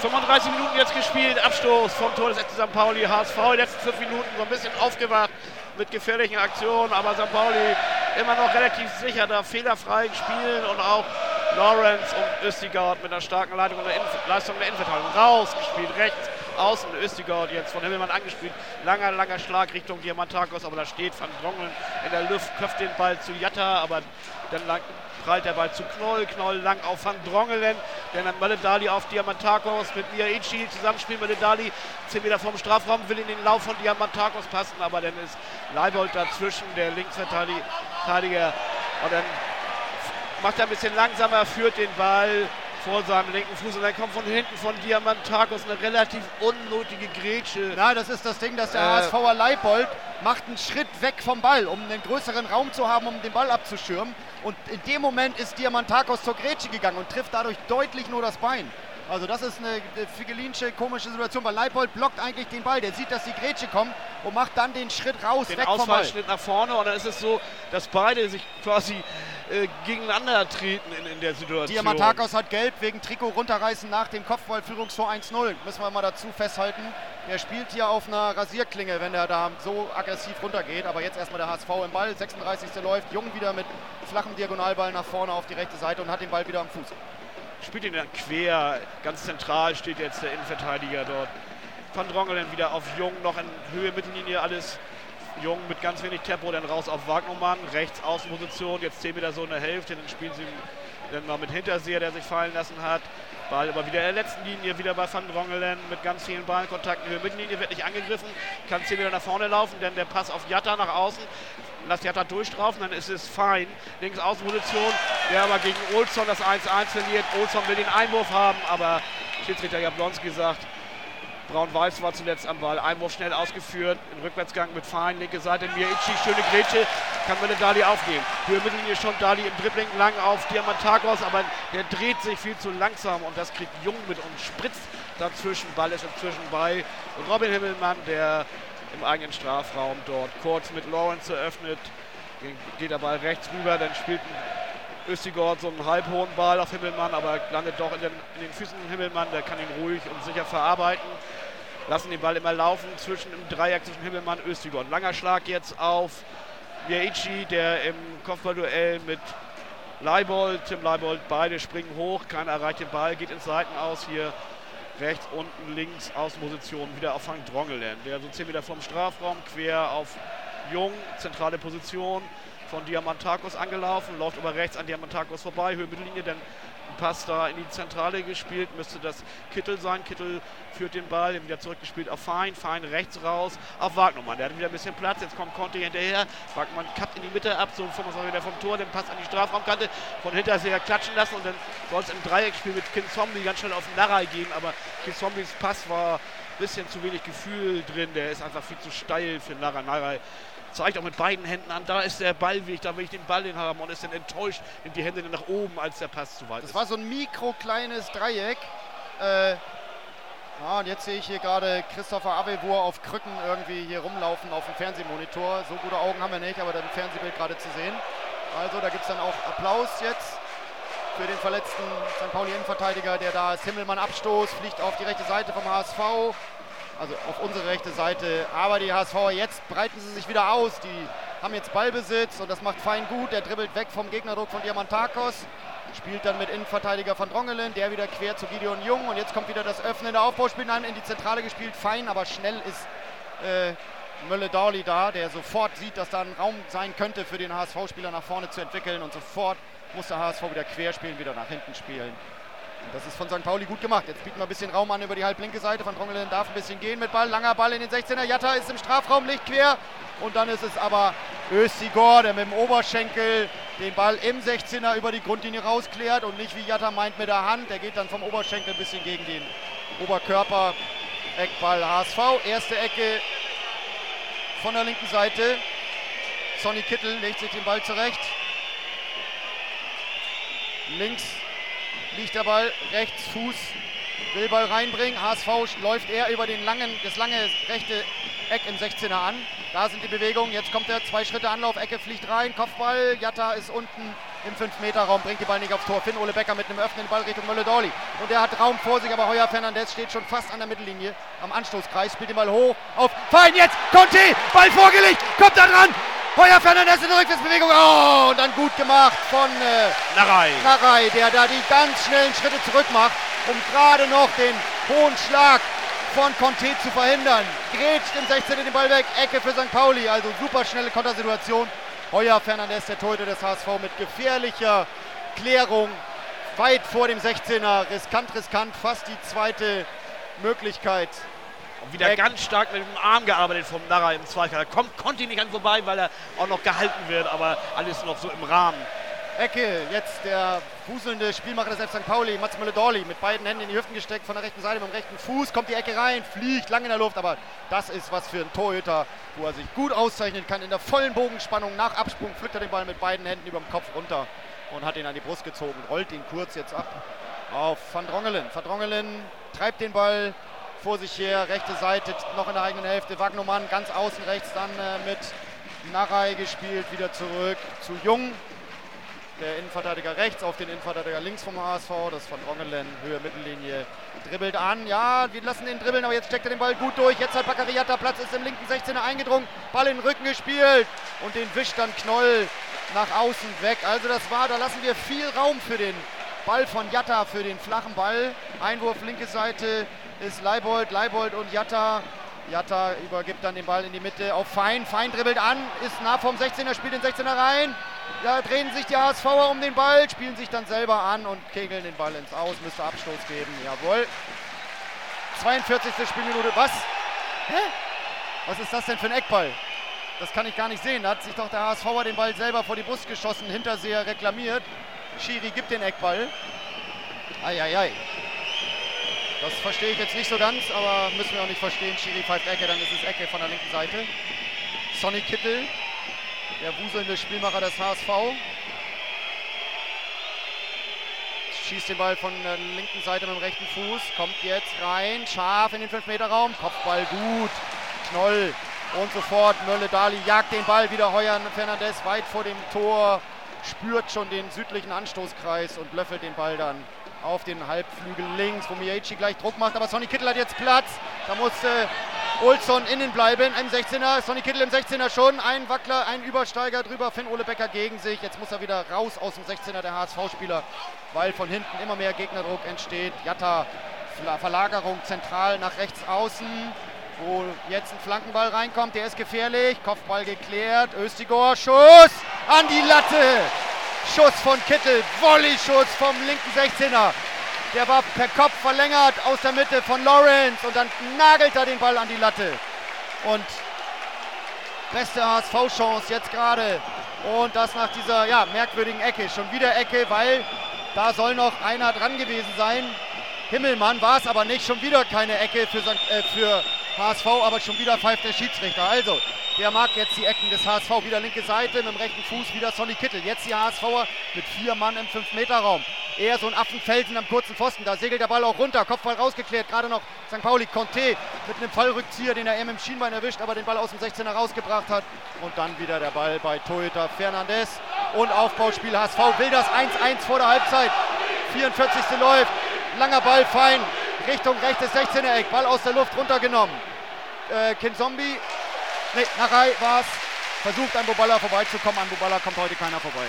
35 Minuten jetzt gespielt, Abstoß vom Tor des FC St. Pauli. HSV die letzten 5 Minuten so ein bisschen aufgewacht mit gefährlichen Aktionen, aber St. Pauli immer noch relativ sicher da fehlerfrei spielen und auch Lawrence und Østigard mit einer starken Leistung der Innenverteidigung rausgespielt, rechts außen Østigard jetzt von Himmelmann angespielt, langer Schlag Richtung Diamantakos, aber da steht Van Drongelen in der Luft, köpft den Ball zu Jatta, aber dann prallt der Ball zu Knoll lang auf Van Drongelen, dann Mölle Dali auf Diamantakos mit Miaichi, Zusammenspiel Mölle Dali, 10 Meter vom Strafraum, will in den Lauf von Diamantakos passen, aber dann ist Leibold dazwischen, der Linksverteidiger, und dann macht er ein bisschen langsamer, führt den Ball vor seinem linken Fuß und dann kommt von hinten von Diamantakos eine relativ unnötige Grätsche. Na, das ist das Ding, dass der HSVer Leibold macht einen Schritt weg vom Ball, um einen größeren Raum zu haben, um den Ball abzuschirmen. Und in dem Moment ist Diamantakos zur Grätsche gegangen und trifft dadurch deutlich nur das Bein. Also das ist eine figelinsche, komische Situation, weil Leibold blockt eigentlich den Ball. Der sieht, dass die Grätsche kommt und macht dann den Schritt raus, den weg vom Ball. Den Ausfallschnitt nach vorne und dann ist es so, dass beide sich quasi gegeneinander treten in der Situation. Diamantakos hat gelb wegen Trikot runterreißen nach dem Kopfballführungstor 1-0. Müssen wir mal dazu festhalten. Er spielt hier auf einer Rasierklinge, wenn er da so aggressiv runtergeht. Aber jetzt erstmal der HSV im Ball. 36. läuft. Jung wieder mit flachem Diagonalball nach vorne auf die rechte Seite und hat den Ball wieder am Fuß. Spielt ihn dann quer. Ganz zentral steht jetzt der Innenverteidiger dort. Van Drongelen wieder auf Jung, noch in Höhe Mittellinie alles. Jung mit ganz wenig Tempo, dann raus auf Wagnermann, rechts Außenposition, jetzt 10 Meter so in der Hälfte, dann spielen sie dann mal mit Hinterseher, der sich fallen lassen hat. Ball aber wieder in der letzten Linie, wieder bei Van Drongelen mit ganz vielen Ballkontakten. Die Mittellinie wird nicht angegriffen, kann 10 Meter nach vorne laufen, dann der Pass auf Jatta nach außen. Lasst Jatta durchstraufen, dann ist es fein. Links Außenposition, der aber gegen Olsson das 1-1 verliert. Olsson will den Einwurf haben, aber Schiedsrichter Jablonski sagt, Braun-Weiß war zuletzt am Ball. Einwurf schnell ausgeführt. Im Rückwärtsgang mit Fein. Linke Seite. Miaichi. Schöne Grätsche. Kann Mölle Dali aufnehmen. Höhe Mittellinie schon Dali im Dribbling lang auf Diamantakos. Aber der dreht sich viel zu langsam. Und das kriegt Jung mit und spritzt dazwischen. Ball ist inzwischen bei Robin Himmelmann, der im eigenen Strafraum dort kurz mit Lawrence eröffnet. Geht der Ball rechts rüber. Dann spielt Østigard so einen halbhohen Ball auf Himmelmann, aber landet doch in den Füßen von Himmelmann. Der kann ihn ruhig und sicher verarbeiten. Lassen den Ball immer laufen im Dreieck zwischen Himmelmann und Østigard. Langer Schlag jetzt auf Miaichi, der im Kopfballduell mit Leibold, Tim Leibold, beide springen hoch. Keiner erreicht den Ball, geht ins Seitenaus hier. Rechts, unten, links, Außenposition, wieder auf Van Drongelen. Der so 10 Meter vom Strafraum, quer auf Jung, zentrale Position. Von Diamantakos angelaufen, läuft aber rechts an Diamantakos vorbei, Höhe Mittellinie, dann ein Pass da in die Zentrale gespielt, müsste das Kittel sein. Kittel führt den Ball, wieder zurückgespielt auf Fein rechts raus auf Wagnermann. Der hat wieder ein bisschen Platz, jetzt kommt Conte hinterher. Wagnermann kappt in die Mitte ab, so 25 Meter vom Tor, den Pass an die Strafraumkante, von Hinterseher klatschen lassen und dann soll es im Dreieckspiel mit Kinzombie ganz schnell auf Narei gehen, aber Kinzombies Pass war ein bisschen zu wenig Gefühl drin, der ist einfach viel zu steil für Narei. Narei zeigt auch mit beiden Händen an, da ist der Ballweg, da will ich den Ball hin haben und ist dann enttäuscht, nimmt die Hände dann nach oben, als der Pass zu weit ist. Das war so ein mikrokleines Dreieck. Und jetzt sehe ich hier gerade Christopher Avevur auf Krücken irgendwie hier rumlaufen auf dem Fernsehmonitor. So gute Augen haben wir nicht, aber da im Fernsehbild gerade zu sehen. Also da gibt es dann auch Applaus jetzt für den verletzten St. Pauli Innenverteidiger, der da ist. Himmelmann Abstoß, fliegt auf die rechte Seite vom HSV. Also auf unsere rechte Seite, aber die HSVer, jetzt breiten sie sich wieder aus, die haben jetzt Ballbesitz und das macht Fein gut, der dribbelt weg vom Gegnerdruck von Diamantakos, spielt dann mit Innenverteidiger Van Drongelen, der wieder quer zu Gideon Jung und jetzt kommt wieder das öffnende Aufbauspiel in die Zentrale gespielt, Fein, aber schnell ist Mölle Dali da, der sofort sieht, dass da ein Raum sein könnte für den HSV-Spieler nach vorne zu entwickeln und sofort muss der HSV wieder quer spielen, wieder nach hinten spielen. Das ist von St. Pauli gut gemacht. Jetzt bieten wir ein bisschen Raum an über die halblinke Seite. Van Drongelen darf ein bisschen gehen mit Ball. Langer Ball in den 16er. Jatta ist im Strafraum, liegt quer. Und dann ist es aber Østigard, der mit dem Oberschenkel den Ball im 16er über die Grundlinie rausklärt. Und nicht wie Jatta meint mit der Hand. Der geht dann vom Oberschenkel ein bisschen gegen den Oberkörper. Eckball HSV. Erste Ecke von der linken Seite. Sonny Kittel legt sich den Ball zurecht. Links liegt der Ball, rechts Fuß, will Ball reinbringen. HSV läuft eher über das lange rechte Eck im 16er an. Da sind die Bewegungen, jetzt kommt er, 2 Schritte Anlauf, Ecke fliegt rein, Kopfball, Jatta ist unten im 5-Meter-Raum, bringt die Ball nicht aufs Tor. Finn-Ole Becker mit einem öffnenden Ball Richtung Mölle-Dorli. Und der hat Raum vor sich, aber Heuer Fernandes steht schon fast an der Mittellinie am Anstoßkreis, spielt den Ball hoch auf Fein, jetzt Conte, Ball vorgelegt, kommt da dran. Heuer Fernandes in der Rückwärtsbewegung. Oh, und dann gut gemacht von Narei, der da die ganz schnellen Schritte zurück macht, um gerade noch den hohen Schlag von Conte zu verhindern. Grätscht im 16. den Ball weg, Ecke für St. Pauli, also super schnelle Kontersituation. Heuer Fernandes, der Torhüter des HSV, mit gefährlicher Klärung weit vor dem 16er, riskant, fast die zweite Möglichkeit. Und wieder ganz stark mit dem Arm gearbeitet vom Narra im Zweikampf. Da kommt Conti nicht an vorbei, weil er auch noch gehalten wird, aber alles noch so im Rahmen. Ecke, jetzt der fuselnde Spielmacher des F. St. Pauli, Mats Mölle-Dorli, mit beiden Händen in die Hüften gesteckt, von der rechten Seite mit dem rechten Fuß, kommt die Ecke rein, fliegt lang in der Luft, aber das ist was für ein Torhüter, wo er sich gut auszeichnen kann. In der vollen Bogenspannung nach Absprung pflückt er den Ball mit beiden Händen über dem Kopf runter und hat ihn an die Brust gezogen, rollt ihn kurz jetzt ab auf Van Drongelen. Van Drongelen treibt den Ball vor sich her, rechte Seite noch in der eigenen Hälfte, Wagnumann ganz außen rechts, dann mit Narei gespielt, wieder zurück zu Jung. Der Innenverteidiger rechts auf den Innenverteidiger links vom HSV, das Van Drongelen, Höhe Mittellinie, dribbelt an, ja, wir lassen den dribbeln, aber jetzt steckt er den Ball gut durch, jetzt hat Bakary Jatta Platz, ist im linken 16er eingedrungen, Ball in den Rücken gespielt und den wischt dann Knoll nach außen weg, also da lassen wir viel Raum für den Ball von Jatta, für den flachen Ball, Einwurf linke Seite ist Leibold und Jatta übergibt dann den Ball in die Mitte auf Fein dribbelt an, ist nah vom 16er, spielt den 16er rein. Da drehen sich die HSVer um den Ball, spielen sich dann selber an und kegeln den Ball ins Aus, müsste Abstoß geben, jawohl. 42. Spielminute, was? Hä? Was ist das denn für ein Eckball? Das kann ich gar nicht sehen, da hat sich doch der HSVer den Ball selber vor die Brust geschossen, Hinterseher reklamiert. Schiri gibt den Eckball. Eieiei. Das verstehe ich jetzt nicht so ganz, aber müssen wir auch nicht verstehen. Schiri pfeift Ecke, dann ist es Ecke von der linken Seite. Sonny Kittel, der wuselnde Spielmacher des HSV, schießt den Ball von der linken Seite mit dem rechten Fuß, kommt jetzt rein, scharf in den 5-Meter-Raum, Kopfball gut, Knoll und sofort Mölle-Dorli jagt den Ball wieder, Heuer Fernandes weit vor dem Tor, spürt schon den südlichen Anstoßkreis und löffelt den Ball dann auf den Halbflügel links, wo Miyaichi gleich Druck macht, aber Sonny Kittel hat jetzt Platz, da muss Olsson innen bleiben, im 16er, Sonny Kittel im 16er schon, ein Wackler, ein Übersteiger drüber, Finn-Ole Becker gegen sich, jetzt muss er wieder raus aus dem 16er, der HSV-Spieler, weil von hinten immer mehr Gegnerdruck entsteht. Jatta, Verlagerung zentral nach rechts außen, wo jetzt ein Flankenball reinkommt, der ist gefährlich, Kopfball geklärt, Östigor, Schuss an die Latte, Schuss von Kittel, Volley-Schuss vom linken 16er. Der war per Kopf verlängert aus der Mitte von Lawrence und dann nagelt er den Ball an die Latte. Und beste HSV-Chance jetzt gerade. Und das nach dieser merkwürdigen Ecke. Schon wieder Ecke, weil da soll noch einer dran gewesen sein. Himmelmann war es aber nicht. Schon wieder keine Ecke für HSV, aber schon wieder pfeift der Schiedsrichter. Also, der mag jetzt die Ecken des HSV. Wieder linke Seite mit dem rechten Fuß, wieder Sonny Kittel. Jetzt die HSVer mit 4 Mann im 5-Meter-Raum. Eher so ein Affenfelsen am kurzen Pfosten. Da segelt der Ball auch runter. Kopfball rausgeklärt. Gerade noch St. Pauli. Conte mit einem Fallrückzieher, den er mit dem Schienbein erwischt, aber den Ball aus dem 16er rausgebracht hat. Und dann wieder der Ball bei Torhüter Fernandes. Und Aufbauspiel HSV will das 1-1 vor der Halbzeit. 44. läuft. Langer Ball, Fein. Richtung rechtes 16er Eck. Ball aus der Luft runtergenommen. Kinzombie. Ne, Narei war es. Versucht an Boballa vorbeizukommen. An Boballa kommt heute keiner vorbei.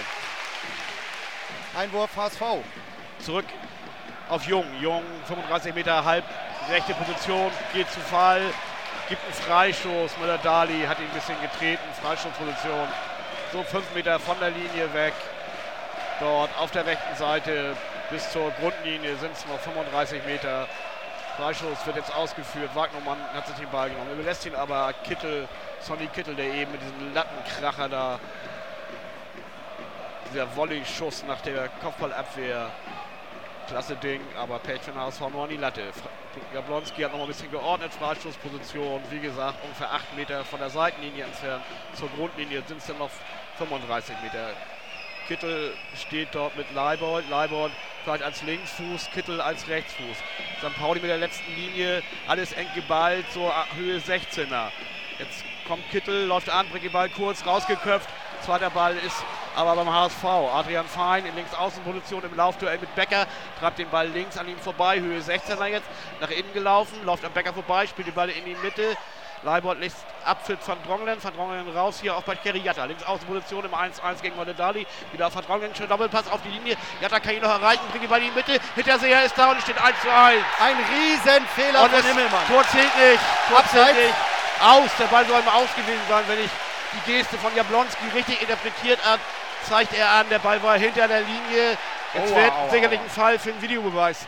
Einwurf HSV. Zurück auf Jung. Jung, 35 Meter halb, rechte Position, geht zu Fall, gibt einen Freistoß. Mölle-Dorli hat ihn ein bisschen getreten, Freistoßposition. So 5 Meter von der Linie weg. Dort auf der rechten Seite bis zur Grundlinie sind es noch 35 Meter. Freistoß wird jetzt ausgeführt. Wagnumann hat sich den Ball genommen. Überlässt ihn aber Kittel, Sonny Kittel, der eben mit diesem Lattenkracher da, dieser Volley-Schuss nach der Kopfballabwehr. Klasse Ding, aber Pech für den HSV nur an die Latte. Jablonski hat noch mal ein bisschen geordnet, Freistoßposition. Wie gesagt, ungefähr 8 Meter von der Seitenlinie entfernt. Zur Grundlinie sind es dann noch 35 Meter. Kittel steht dort mit Leibold. Leibold vielleicht als Linksfuß, Kittel als Rechtsfuß. St. Pauli mit der letzten Linie, alles eng geballt, so Höhe 16er. Jetzt kommt Kittel, läuft an, bringt den Ball kurz, rausgeköpft. Zweiter Ball ist aber beim HSV. Adrian Fein in Linksaußenposition im Laufduell mit Becker, treibt den Ball links an ihm vorbei, Höhe 16er jetzt, nach innen gelaufen, läuft am Becker vorbei, spielt den Ball in die Mitte. Leibold lässt ab für Van Drongelen raus, hier auch bei Kerry Jatta. Linksaußenposition im 1-1 gegen Moledali. Wieder Van Drongelen, schön Doppelpass auf die Linie. Jatta kann ihn noch erreichen, bringt den Ball in die Mitte. Hinterseher ist da und es steht 1:1. Ein Riesenfehler von Himmelmann. Tor zählt nicht. Tor zählt nicht. Aus. Der Ball soll mal aus gewesen sein, wenn ich die Geste von Jablonski richtig interpretiert habe. Zeigt er an, der Ball war hinter der Linie. Jetzt wird sicherlich ein Fall für einen Videobeweis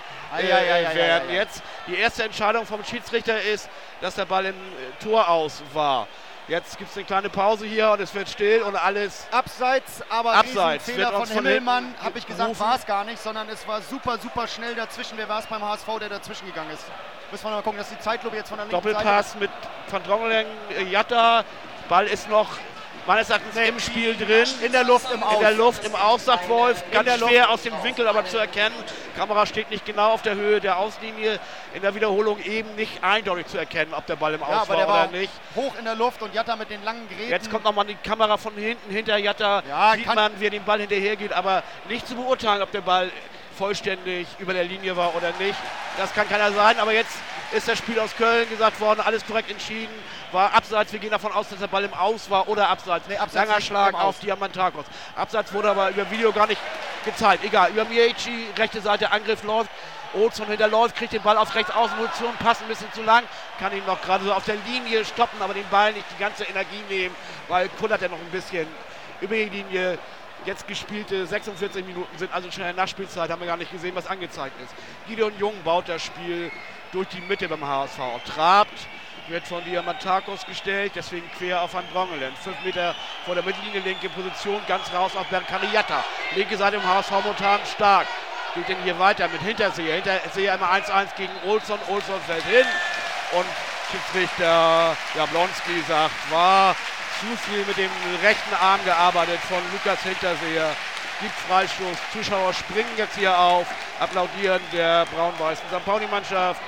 werden. Jetzt die erste Entscheidung vom Schiedsrichter ist, dass der Ball im Tor aus war. Jetzt gibt es eine kleine Pause hier und es wird still und alles abseits, aber abseits. Fehler von Himmelmann, habe ich gesagt, war es gar nicht, sondern es war super schnell dazwischen. Wer war es beim HSV, der dazwischen gegangen ist? Müssen wir mal gucken, dass die Zeitlupe jetzt von der linken Doppelpass Seite. mit Van Drongelen, Jatta, Ball ist noch meines Erachtens im Spiel drin. In der Luft im Aus. In der Luft im Aus, sagt Wolf. Ganz schwer aus dem Winkel aber zu erkennen. Kamera steht nicht genau auf der Höhe der Auslinie. In der Wiederholung eben nicht eindeutig zu erkennen, ob der Ball im Aus war oder nicht. Hoch in der Luft und Jatta mit den langen Gräten. Jetzt kommt nochmal die Kamera von hinten hinter Jatta. Ja, sieht man, wie er den Ball hinterher geht, aber nicht zu beurteilen, ob der Ball vollständig über der Linie war oder nicht. Das kann keiner sein, aber jetzt ist das Spiel aus Köln gesagt worden, alles korrekt entschieden, war abseits, wir gehen davon aus, dass der Ball im Aus war oder abseits. Nee, abseits langer Schlag auf Diamantakos. Abseits wurde aber über Video gar nicht gezeigt, egal, über Mieci, rechte Seite, Angriff läuft, Olsson hinterläuft, kriegt den Ball auf Rechtsaußenposition, passt ein bisschen zu lang, kann ihn noch gerade so auf der Linie stoppen, aber den Ball nicht die ganze Energie nehmen, weil kullert er noch ein bisschen über die Linie. Jetzt gespielte 46 Minuten sind also schon in der Nachspielzeit, haben wir gar nicht gesehen, was angezeigt ist. Gideon Jung baut das Spiel durch die Mitte beim HSV. Trabt, wird von Diamantakos gestellt, deswegen quer auf Van Drongelen. 5 Meter vor der Mittellinie, linke Position, ganz raus auf Berkane Jatta. Linke Seite im HSV momentan stark. Geht denn hier weiter mit Hinterseher. Hinterseher immer 1:1 gegen Olsson. Olsson fällt hin und Schiedsrichter Jablonski sagt, war zu viel mit dem rechten Arm gearbeitet von Lukas Hinterseher. Gibt Freistoß. Zuschauer springen jetzt hier auf, applaudieren der braun-weißen St. Pauli-Mannschaft.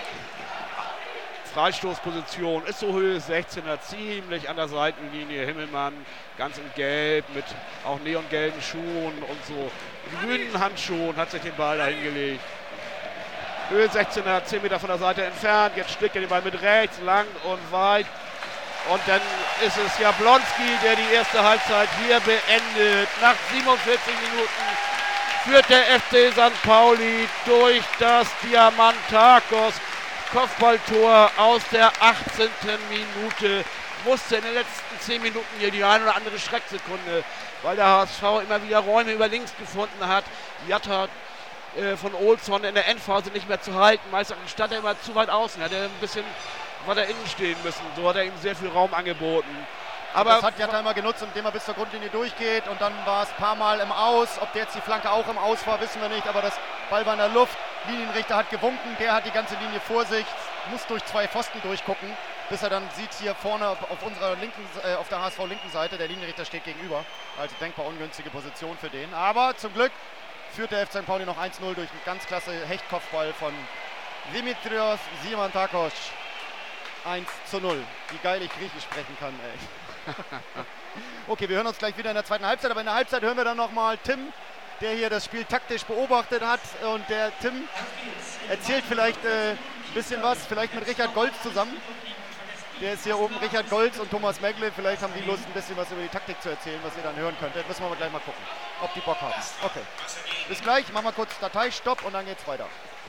Freistoßposition ist so Höhe 16er, ziemlich an der Seitenlinie. Himmelmann ganz in Gelb mit auch neongelben Schuhen und so grünen Handschuhen hat sich den Ball da hingelegt. Höhe 16er, 10 Meter von der Seite entfernt. Jetzt schlägt er den Ball mit rechts, lang und weit. Und dann ist es Jablonski, der die erste Halbzeit hier beendet. Nach 47 Minuten führt der FC St. Pauli durch das Diamantakos Kopfballtor aus der 18. Minute. Musste in den letzten 10 Minuten hier die eine oder andere Schrecksekunde, weil der HSV immer wieder Räume über links gefunden hat. Jatta von Olsson in der Endphase nicht mehr zu halten. Meistens stand er immer zu weit außen, hat er ein bisschen weiter innen stehen müssen. So hat er ihm sehr viel Raum angeboten. Aber das hat Jatta immer genutzt, indem er bis zur Grundlinie durchgeht und dann war es ein paar Mal im Aus. Ob der jetzt die Flanke auch im Aus war, wissen wir nicht, aber das Ball war in der Luft. Linienrichter hat gewunken, der hat die ganze Linie vor sich, muss durch 2 Pfosten durchgucken, bis er dann sieht hier vorne auf unserer linken, auf der HSV linken Seite, der Linienrichter steht gegenüber. Also denkbar ungünstige Position für den. Aber zum Glück führt der FC St. Pauli noch 1:0 durch einen ganz klasse Hechtkopfball von Dimitrios Diamantakos. 1:0. Wie geil ich Griechisch sprechen kann, ey. Okay, wir hören uns gleich wieder in der zweiten Halbzeit, aber in der Halbzeit hören wir dann nochmal Tim, der hier das Spiel taktisch beobachtet hat. Und der Tim erzählt vielleicht ein bisschen was, vielleicht mit Richard Golz zusammen. Der ist hier oben, Richard Golz und Thomas Megle. Vielleicht haben die Lust, ein bisschen was über die Taktik zu erzählen, was ihr dann hören könntet. Müssen wir aber gleich mal gucken, ob die Bock haben. Okay, bis gleich, machen wir kurz Datei, Stopp und dann geht's weiter.